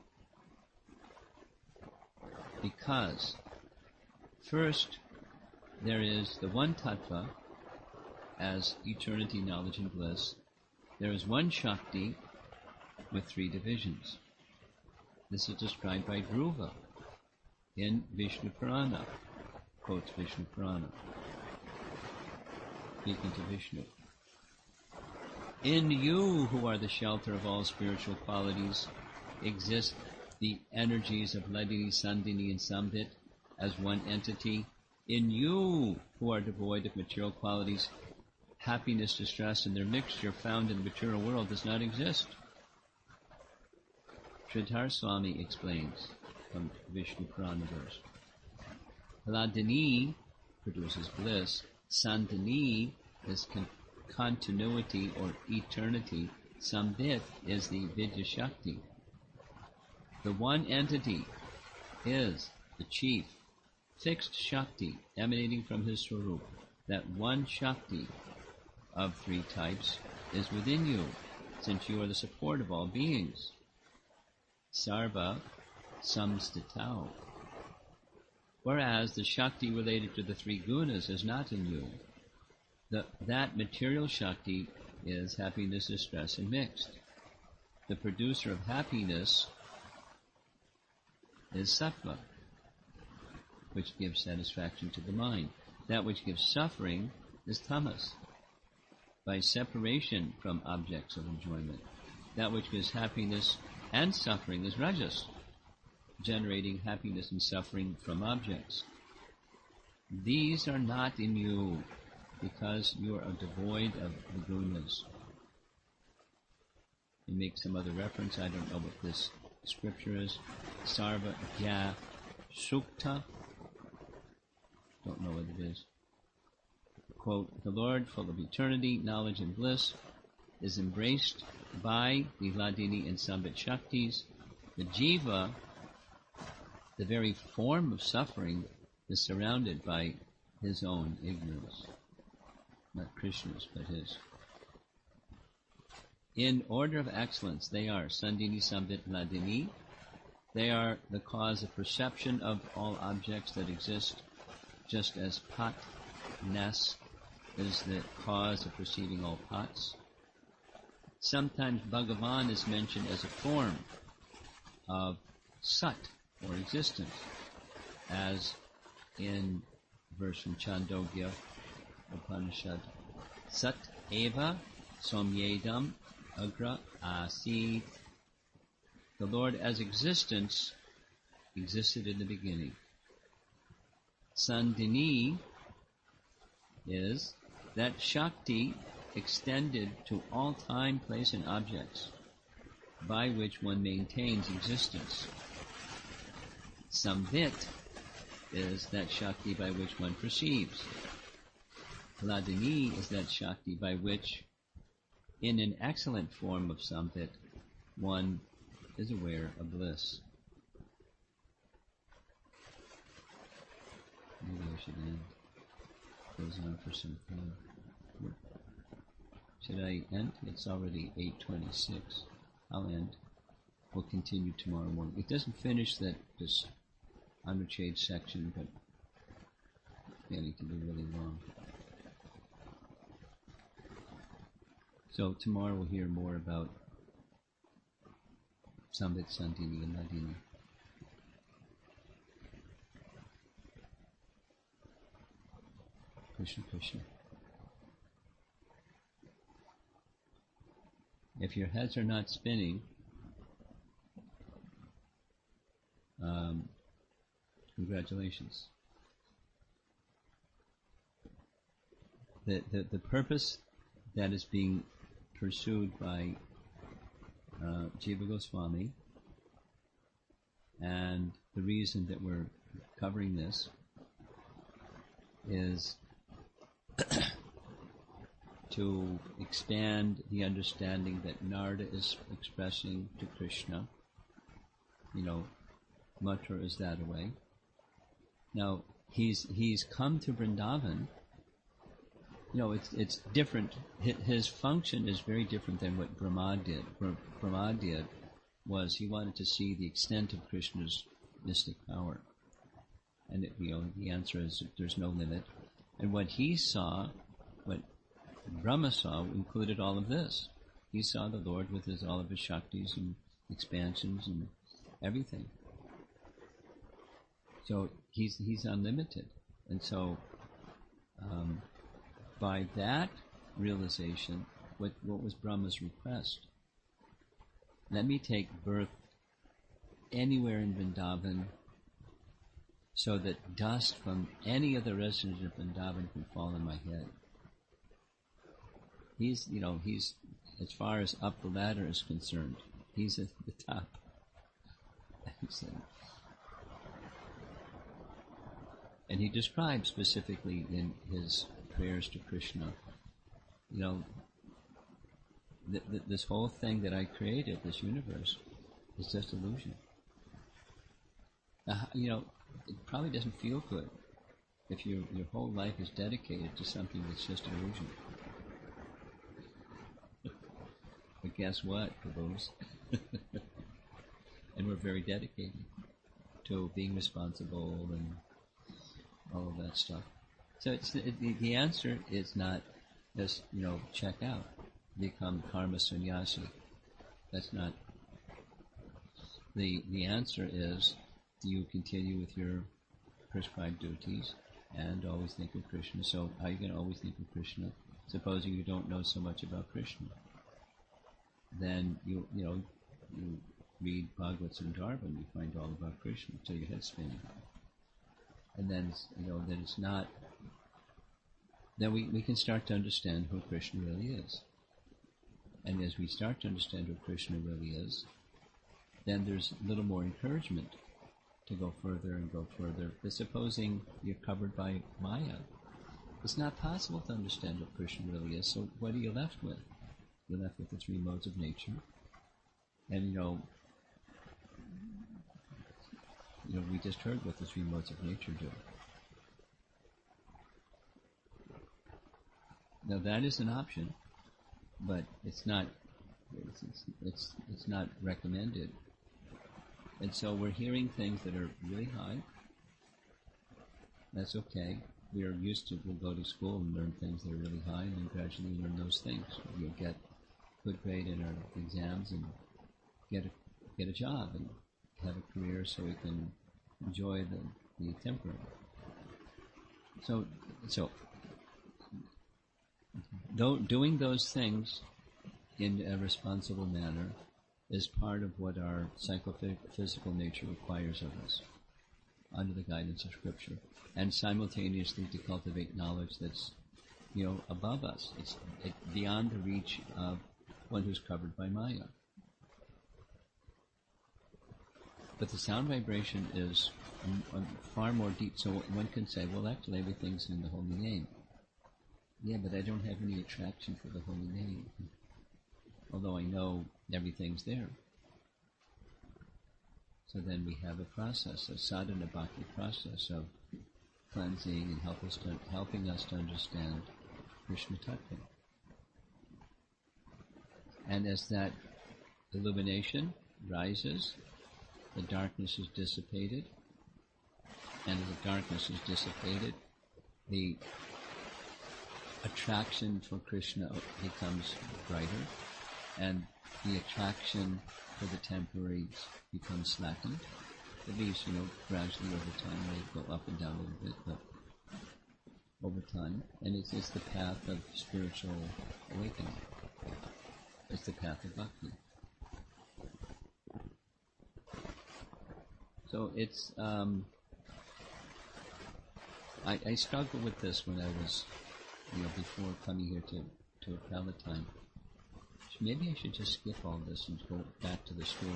Because, first, there is the one Tattva as eternity, knowledge, and bliss. There is one Shakti with three divisions. This is described by Dhruva in Vishnu Purana, quotes Vishnu Purana, speaking to Vishnu. In you, who are the shelter of all spiritual qualities, exist the energies of Ladini, Sandini, and Sambit as one entity. In you, who are devoid of material qualities, happiness, distress, and their mixture found in the material world does not exist. Sridhar Swami explains from Vishnu Purana verse. Ladini produces bliss. Sandini is con- continuity or eternity. Sambit is the Vidya Shakti. The one entity is the chief, fixed Shakti emanating from his Swarup. That one Shakti of three types is within you, since you are the support of all beings. Sarva samstitau. Whereas the Shakti related to the three gunas is not in you. The, that material Shakti is happiness, distress, and mixed. The producer of happiness is sattva, which gives satisfaction to the mind. That which gives suffering is tamas, by separation from objects of enjoyment. that which gives happiness and suffering is rajas, generating happiness and suffering from objects. These are not in you because you are devoid of the gunas. You make some other reference, I don't know what this scripture is. Sarva Gya Sukta. Don't know what it is. Quote, the Lord, full of eternity, knowledge and bliss, is embraced by the Hladini and Sambit Shaktis. The Jiva, the very form of suffering, is surrounded by his own ignorance. Not Krishna's, but his. In order of excellence, they are Sandini, Sambit, Hladini. They are the cause of perception of all objects that exist, just as Pat, Ness, is the cause of perceiving all pots. Sometimes Bhagavan is mentioned as a form of Sat, or existence, as in verse from Chandogya Upanishad. Sat eva somyedam agra asid. The Lord as existence existed in the beginning. Sandini is that Shakti extended to all time, place, and objects by which one maintains existence. Samvit is that Shakti by which one perceives. Hladini is that Shakti by which, in an excellent form of Samvit, one is aware of bliss. Maybe I should end. Goes on for some time. Should I end? It's already eight twenty-six. I'll end. We'll continue tomorrow morning. It doesn't finish that this Anucheda section, but it's getting to be really long. So tomorrow we'll hear more about Sambit, Sandini, and Hladini. Krishna, Krishna. If your heads are not spinning, um, congratulations. The, the the purpose that is being pursued by uh, Jiva Goswami, and the reason that we're covering this is to expand the understanding that Narada is expressing to Krishna. You know, Mathura is that way. Now, he's he's come to Vrindavan. You know, it's it's different. His function is very different than what Brahma did. Brahma did was he wanted to see the extent of Krishna's mystic power. And, it, you know, the answer is there's no limit. And what he saw, what Brahma saw, included all of this. He saw the Lord with his all of his Shaktis and expansions and everything. So he's he's unlimited. And so um, by that realization, what, what was Brahma's request? Let me take birth anywhere in Vrindavan so that dust from any of the residents of Vrindavan can fall on my head. He's, you know, he's, as far as up the ladder is concerned, he's at the top. And he describes specifically in his prayers to Krishna, you know, th- th- this whole thing that I created, this universe, is just illusion. Now, you know, it probably doesn't feel good if your your whole life is dedicated to something that's just illusion. But guess what, Prabhus? And we're very dedicated to being responsible and all of that stuff. So it's the, the answer is not just, you know, check out, become karma sannyasi. That's not. The the answer is you continue with your prescribed duties and always think of Krishna. So how are you going to always think of Krishna, supposing you don't know so much about Krishna? then you you know you read Bhagavatam Dharma and you find all about Krishna until your head's spinning. And then you know then it's not. Then we, we can start to understand who Krishna really is. And as we start to understand who Krishna really is, then there's a little more encouragement to go further and go further. But supposing you're covered by Maya, it's not possible to understand what Krishna really is. So what are you left with? You're left with the three modes of nature. And you know, you know, we just heard what the three modes of nature do. Now that is an option, but it's not. It's, it's it's it's not recommended. And so we're hearing things that are really high. That's okay. We are used to. We'll go to school and learn things that are really high, and then gradually learn those things. We'll get good grade in our exams and get a get a job and have a career, so we can enjoy the the temporary. So so. Though doing those things in a responsible manner is part of what our psychophysical nature requires of us under the guidance of Scripture, and simultaneously to cultivate knowledge that's, you know, above us. It's it, beyond the reach of one who's covered by Maya. But the sound vibration is um, um, far more deep, so one can say, well, actually everything's in the holy name. Yeah, but I don't have any attraction for the holy name, although I know everything's there. So then we have a process, a sadhana bhakti process of cleansing and help us to, helping us to understand Krishna Tattva. And as that illumination rises, the darkness is dissipated, and as the darkness is dissipated, the attraction for Krishna becomes brighter, and the attraction for the temporary becomes slackened. At least, you know, gradually over time, they go up and down a little bit, but over time. And it's, it's the path of spiritual awakening. It's the path of bhakti. So it's, um, I, I struggled with this when I was, you know, before coming here to, to a Palatine. So maybe I should just skip all this and go back to the story.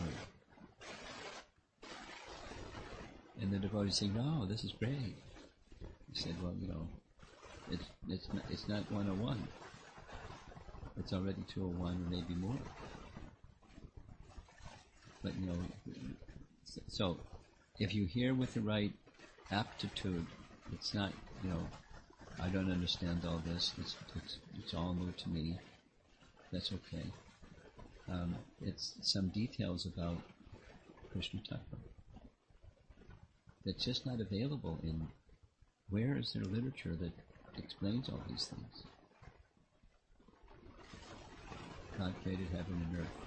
And the devotee said, no, this is great. He said, well, you know, it's, it's, not, it's not one oh one. It's already two oh one or maybe more. But, you know, so if you hear with the right aptitude, it's not, you know, I don't understand all this. It's, it's, it's all new to me. That's okay. Um, it's some details about Krishna Tattva that's just not available in. Where is there literature that explains all these things? God created heaven and earth.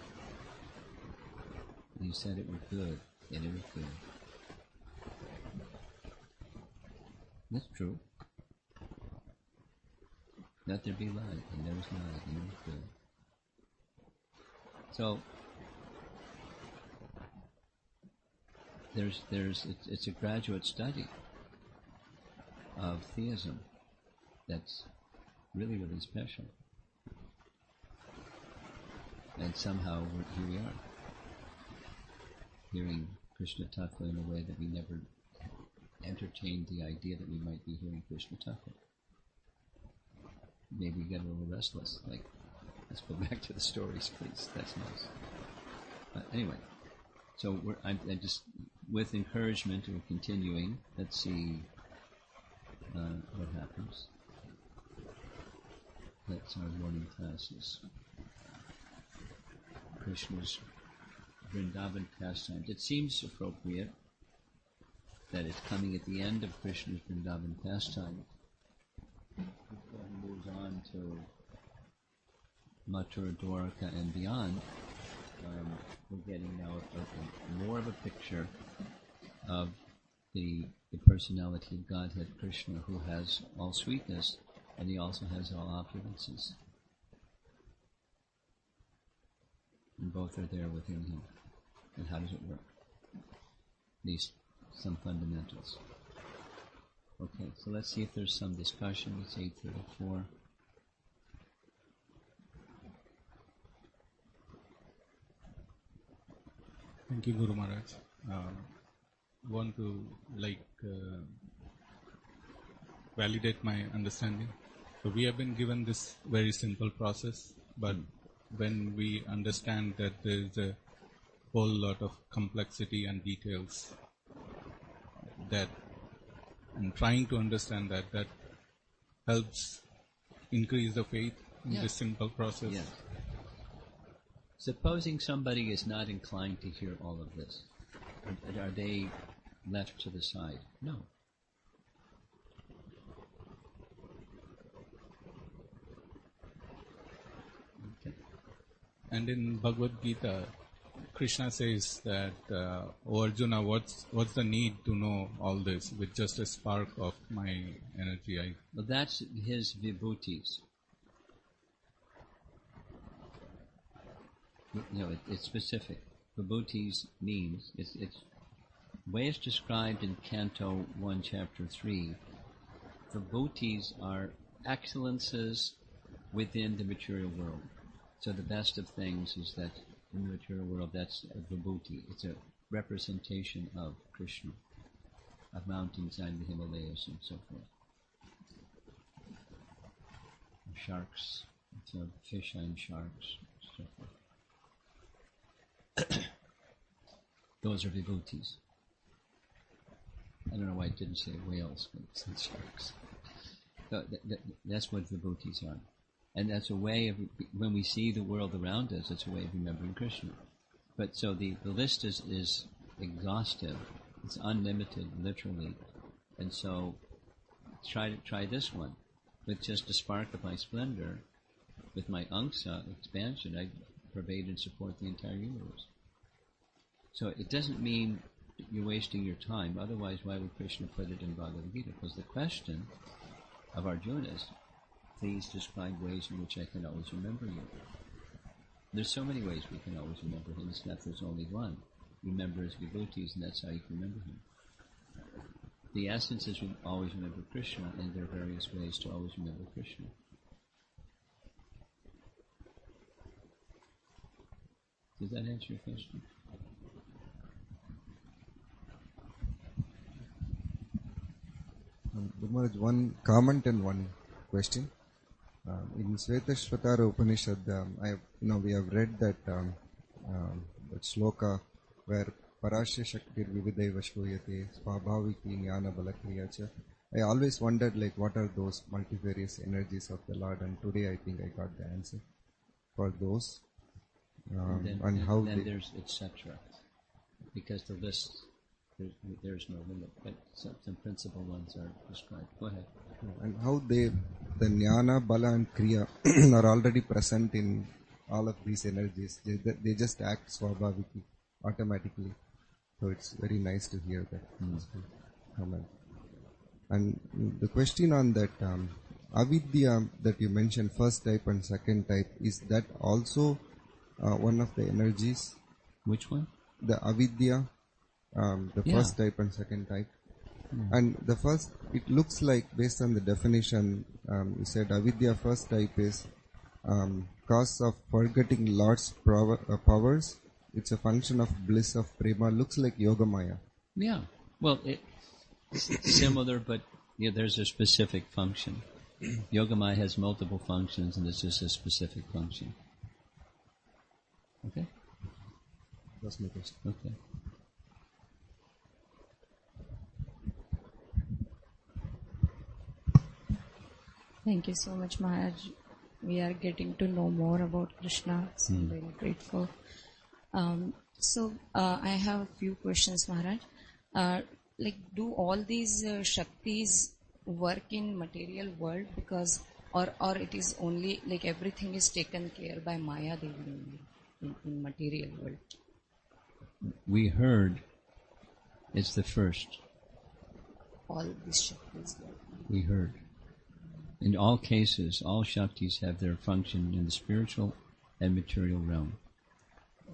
And He said it was good, and it was good. That's true. Let there be light, and there was light, and it was good. So there's there's it's, it's a graduate study of theism that's really really special, and somehow we're, here we are, hearing Krishna Tattva in a way that we never entertained the idea that we might be hearing Krishna Tattva. Maybe you get a little restless, like, let's go back to the stories, please. That's nice. But anyway, so we're, I, I just, with encouragement, we're continuing. Let's see uh, what happens. That's our morning classes. Krishna's Vrindavan pastimes. It seems appropriate that it's coming at the end of Krishna's Vrindavan pastime. Before he moves on to Mathura, Dwarka, and beyond, um, we're getting now a, a, more of a picture of the, the personality of Godhead Krishna, who has all sweetness, and he also has all opulences. and both are there within him. And how does it work? At least some fundamentals. Okay, so let's see if there's some discussion. It's eight thirty-four. Thank you, Guru Maharaj. Um, want to like uh, validate my understanding. So we have been given this very simple process, but when we understand that there is a whole lot of complexity and details, that and trying to understand that, that helps increase the faith in Yeah. this simple process. Yes. Supposing somebody is not inclined to hear all of this, are, are they left to the side? No. Okay. And in Bhagavad Gita, Krishna says that, uh, "O Arjuna, what's what's the need to know all this with just a spark of my energy?" I Well, that's his vibhutis. No, it, it's specific. Vibhutis means, it's, it's the way it's described in Canto one, Chapter three. Vibhutis are excellences within the material world. So the best of things is that in the material world, that's a vibhuti. It's a representation of Krishna, of mountains and the Himalayas and so forth. Sharks, so fish and sharks, so forth. Those are vibhutis. I don't know why I didn't say whales, but it said sharks. So th- th- that's what vibhutis are. And that's a way of, when we see the world around us, it's a way of remembering Krishna. But so the, the list is, is exhaustive. It's unlimited, literally. And so try to try this one. With just a spark of my splendor, with my angsa expansion, I pervade and support the entire universe. So it doesn't mean you're wasting your time. Otherwise, why would Krishna put it in Bhagavad Gita? Because the question of Arjuna is, please describe ways in which I can always remember you. There's so many ways we can always remember him. It's not there's only one. Remember his vibhutis, and that's how you can remember him. The essence is we always remember Krishna, and there are various ways to always remember Krishna. Does that answer your question? Um, Maharaj, one comment and one question. Um, in Svetashvatara Upanishad, um, I have, you know, we have read that um, um, that shloka where Parasya Shaktir Vividaiva Shvuyate Svabhaviki Jnana Balakriya Cha. I always wondered, like, what are those multifarious energies of the Lord, and today I think I got the answer for those. Um, and then, and and, how then they, there's et cetera. Because the list, there's, there's no limit, but some, some principal ones are described. Go ahead. and how they, the Jnana, Bala and Kriya are already present in all of these energies. They, they just act swabhaviki, automatically. So it's very nice to hear that Mm. comment. And the question on that um, avidya that you mentioned, first type and second type, is that also uh, one of the energies? Which one? The avidya, um, the Yeah. first type and second type. Mm. And the first, it looks like, based on the definition, um, you said avidya first type is um, cause of forgetting Lord's power, uh, powers. It's a function of bliss of prema. Looks like Yogamaya. Yeah. Well, it, it's similar, but yeah, there's a specific function. Yogamaya has multiple functions, and this is a specific function. Okay? That's my question. Okay. Thank you so much, Maharaj. We are getting to know more about Krishna. So I'm very grateful. Um, so uh, I have a few questions, Maharaj. Uh, like, do all these uh, Shaktis work in material world? Because, or or it is only like everything is taken care by Maya Devi only in, in material world? We heard it's the first. All these Shaktis work. We heard. In all cases, all Shaktis have their function in the spiritual and material realm.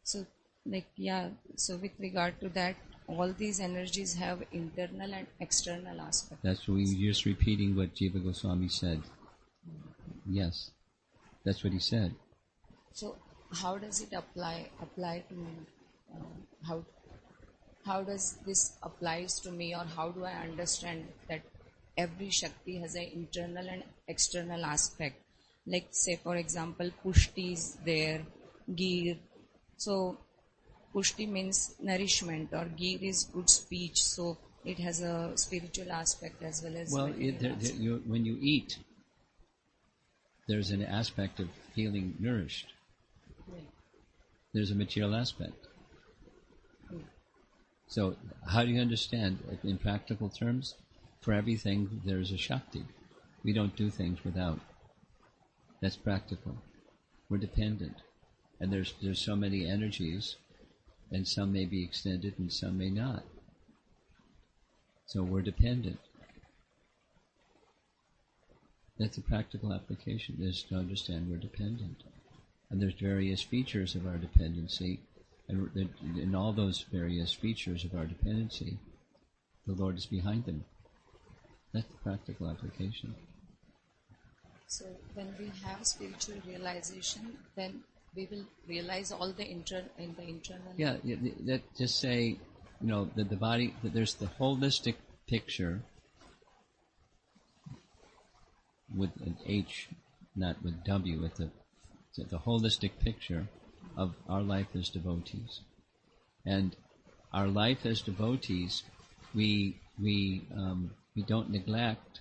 So, like, yeah, so with regard to that, all these energies have internal and external aspects. That's what we were just repeating what Jiva Goswami said. Yes, that's what he said. So, how does it apply apply to uh, how how does this applies to me, or how do I understand that every Shakti has an internal and external aspect? Like, say for example, Pushti is there, Gir. So Pushti means nourishment, or Gir is good speech. So it has a spiritual aspect as well as Well, material it, there, there, aspect. you, when you eat, there's an aspect of feeling nourished. There's a material aspect. So how do you understand, in practical terms? For everything, there's a Shakti. We don't do things without. That's practical. We're dependent. And there's there's so many energies, and some may be extended and some may not. So we're dependent. That's a practical application, is to understand we're dependent. And there's various features of our dependency, and in all those various features of our dependency, the Lord is behind them. That's the practical application. So when we have spiritual realization, then we will realize all the inter in the internal. Yeah, yeah, that just say, you know, that the body, that there's the holistic picture with an H, not with W, with the the holistic picture of our life as devotees. And our life as devotees, we we um, we don't neglect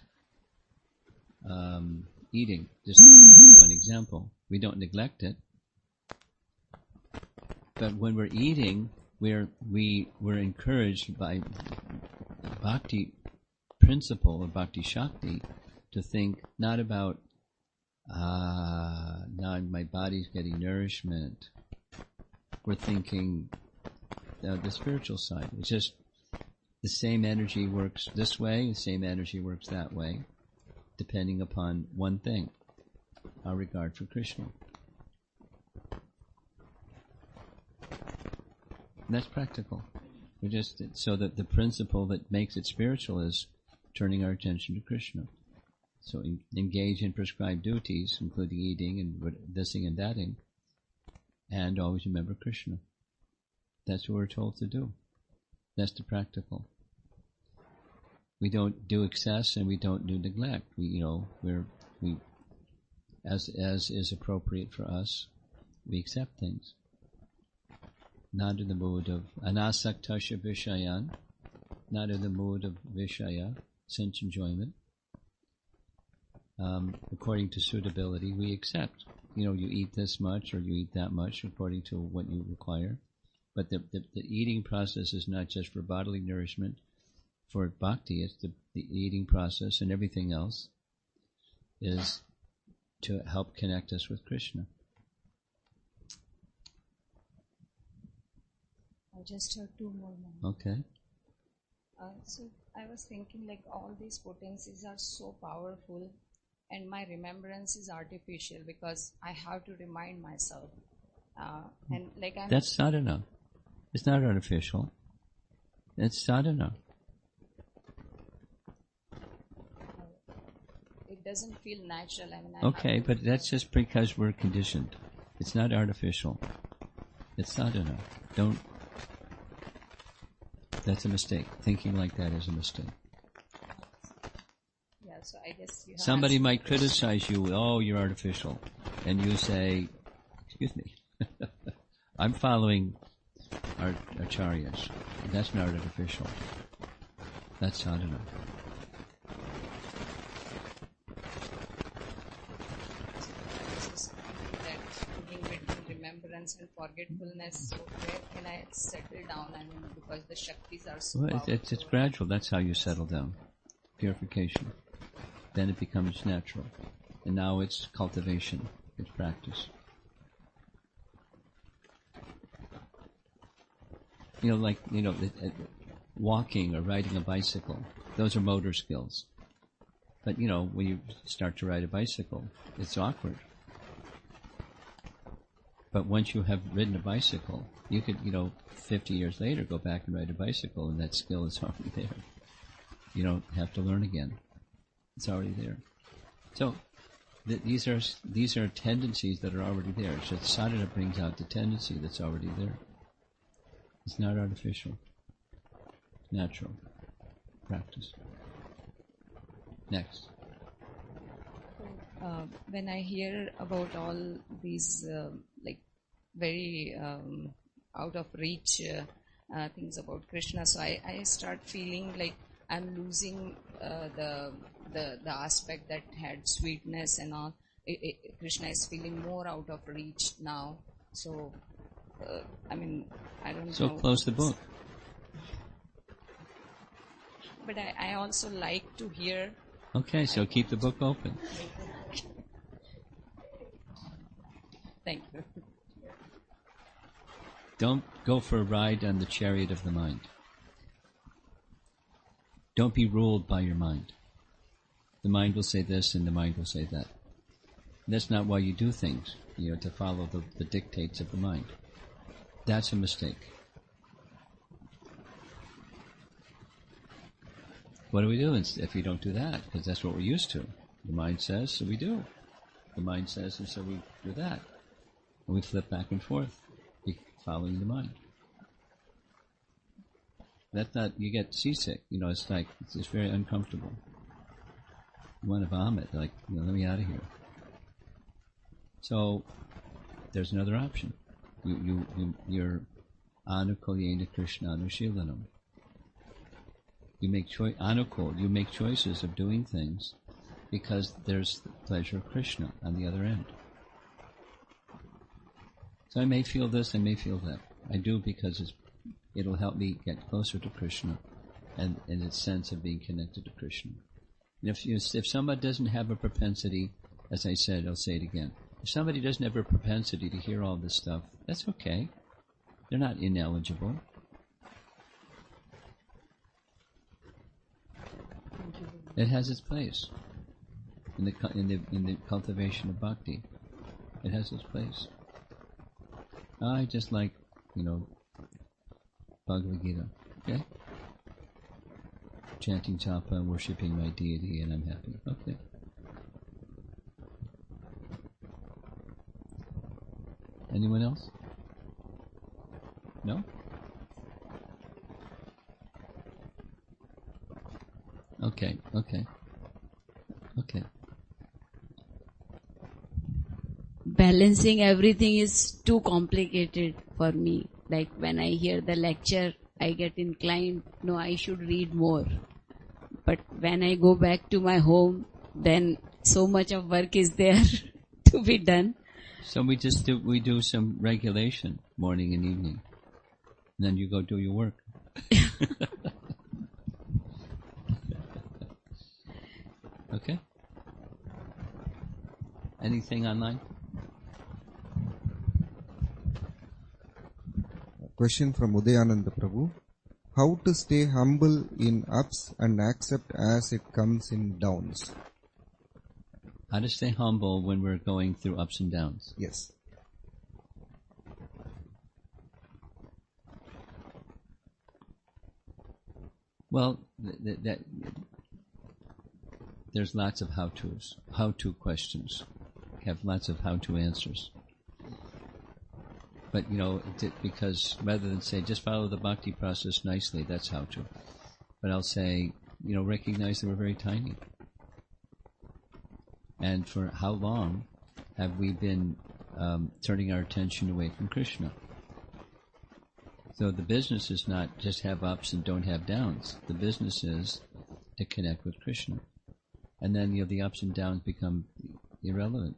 um, eating. Just one example, we don't neglect it. But when we're eating, we're we we're encouraged by bhakti principle or bhakti shakti to think not about ah now my body's getting nourishment. We're thinking uh, the spiritual side. It's just the same energy works this way, the same energy works that way, depending upon one thing: our regard for Krishna. And that's practical. We just so that the principle that makes it spiritual is turning our attention to Krishna. So en- engage in prescribed duties, including eating and thising and thating, and always remember Krishna. That's what we're told to do. That's the practical. We don't do excess and we don't do neglect. We, you know, we're we as as is appropriate for us. We accept things. Not in the mood of anasaktasya vishayan, not in the mood of vishaya, sense enjoyment. Um, according to suitability, we accept. You know, you eat this much or you eat that much according to what you require. But the, the, the eating process is not just for bodily nourishment. For bhakti, it's the, the eating process, and everything else is to help connect us with Krishna. I just have two more moments. Okay. Uh, so I was thinking, like, all these potencies are so powerful, and my remembrance is artificial because I have to remind myself. Uh, and like I'm That's sadhana. It's not artificial. It's sadhana. It doesn't feel natural. I mean, I Okay, have to- but that's just because we're conditioned. It's not artificial. It's sadhana. Don't. That's a mistake. Thinking like that is a mistake. Yeah, so I guess you have Somebody answered might the question. criticize you, oh, you're artificial. And you say, excuse me, I'm following our acharyas. That's not artificial. That's sadhana. Just that being between remembrance and forgetfulness. So where can I settle down? I mean, because the Shaktis are so Well, it's, powerful. it's, it's gradual. That's how you settle down. Purification. Then it becomes natural. And now it's cultivation. It's practice. You know, like, you know, it, it, walking or riding a bicycle. Those are motor skills. But, you know, when you start to ride a bicycle, it's awkward. But once you have ridden a bicycle, you could, you know, fifty years later go back and ride a bicycle, and that skill is already there. You don't have to learn again. It's already there. So th- these are these are tendencies that are already there. So sadhana brings out the tendency that's already there. It's not artificial. It's natural practice. Next. Uh, when I hear about all these uh, like very um, out of reach uh, uh, things about Krishna, so I, I start feeling like I'm losing uh, the the the aspect that had sweetness and all. It, it, Krishna is feeling more out of reach now. So uh, I mean, I don't So know. So close the book. But I, I also like to hear. Okay, so I, keep the book open. Thank you. Don't go for a ride on the chariot of the mind. Don't be ruled by your mind. The mind will say this and the mind will say that. That's not why you do things, you know, to follow the, the dictates of the mind. That's a mistake. What do we do if we don't do that? Because that's what we're used to. The mind says, so we do. The mind says, and so we do that. And we flip back and forth, following the mind. That's not, you get seasick. You know, it's like, it's just very uncomfortable. You want to vomit, like, you know, let me out of here. So, there's another option. You, you, you, you're anukulyena Krishna anushilanam. You make choi- anukul, you make choices of doing things because there's the pleasure of Krishna on the other end. So I may feel this, I may feel that. I do because it's, it'll help me get closer to Krishna and, and its sense of being connected to Krishna. And if you, if somebody doesn't have a propensity, as I said, I'll say it again. If somebody doesn't have a propensity to hear all this stuff, that's okay. They're not ineligible. It has its place in the in the in the cultivation of bhakti. It has its place. I just like, you know, Bhagavad Gita. Okay, chanting japa, worshipping my deity, and I'm happy. Okay. Anyone else? No? Okay, okay. Okay. Balancing everything is too complicated for me. Like when I hear the lecture, I get inclined, no, I should read more. But when I go back to my home, then so much of work is there to be done. So we just do, we do some regulation, morning and evening. And then you go do your work. Okay? Anything online? Question from Udayananda Prabhu. How to stay humble in ups and accept as it comes in downs? How to stay humble when we're going through ups and downs? Yes. Well, th- th- that, there's lots of how-tos, how-to questions. Have lots of how-to answers. But, you know, it, because rather than say, just follow the bhakti process nicely, that's how-to. But I'll say, you know, recognize that we're very tiny. And for how long have we been um, turning our attention away from Krishna? So the business is not just have ups and don't have downs. The business is to connect with Krishna. And then, you know, the ups and downs become irrelevant.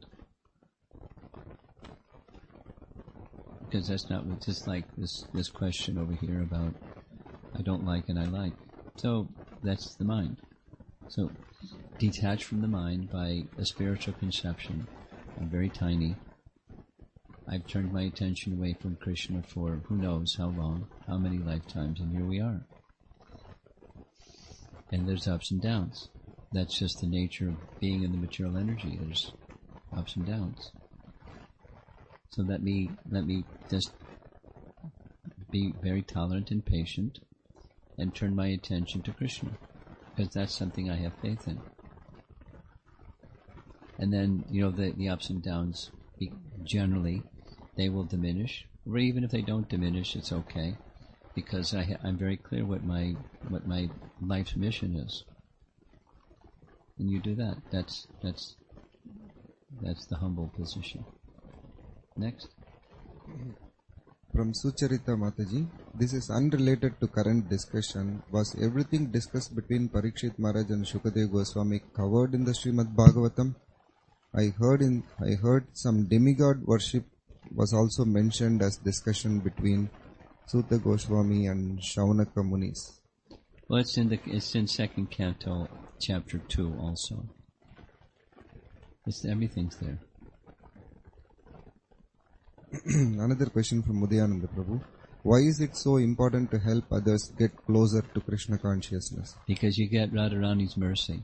Because that's not what, just like this, this question over here about I don't like and I like. So that's the mind. So detached from the mind by a spiritual conception. I'm very tiny. I've turned my attention away from Krishna for who knows how long, how many lifetimes, and here we are. And there's ups and downs. That's just the nature of being in the material energy. There's ups and downs. So let me let me just be very tolerant and patient, and turn my attention to Krishna, because that's something I have faith in. And then, you know, the, the ups and downs, generally, they will diminish. Or even if they don't diminish, it's okay, because I ha- I'm very clear what my what my life's mission is. And you do that. That's that's that's the humble position. Next. From Sucharita Mataji, this is unrelated to current discussion. Was everything discussed between Parikshit Maharaj and Shukadev Goswami covered in the Srimad Bhagavatam? I heard in I heard some demigod worship was also mentioned as discussion between Sutta Goswami and Shaunaka Munis. Well, it's in the it's in second canto, chapter two, also. It's everything's there. Another question from Udayananda Prabhu. Why is it so important to help others get closer to Krishna consciousness? Because you get Radharani's mercy.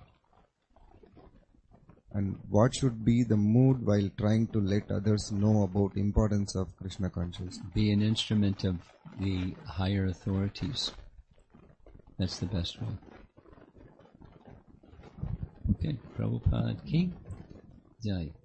And what should be the mood while trying to let others know about importance of Krishna consciousness? Be an instrument of the higher authorities. That's the best way. Okay, Prabhupada ki Jai.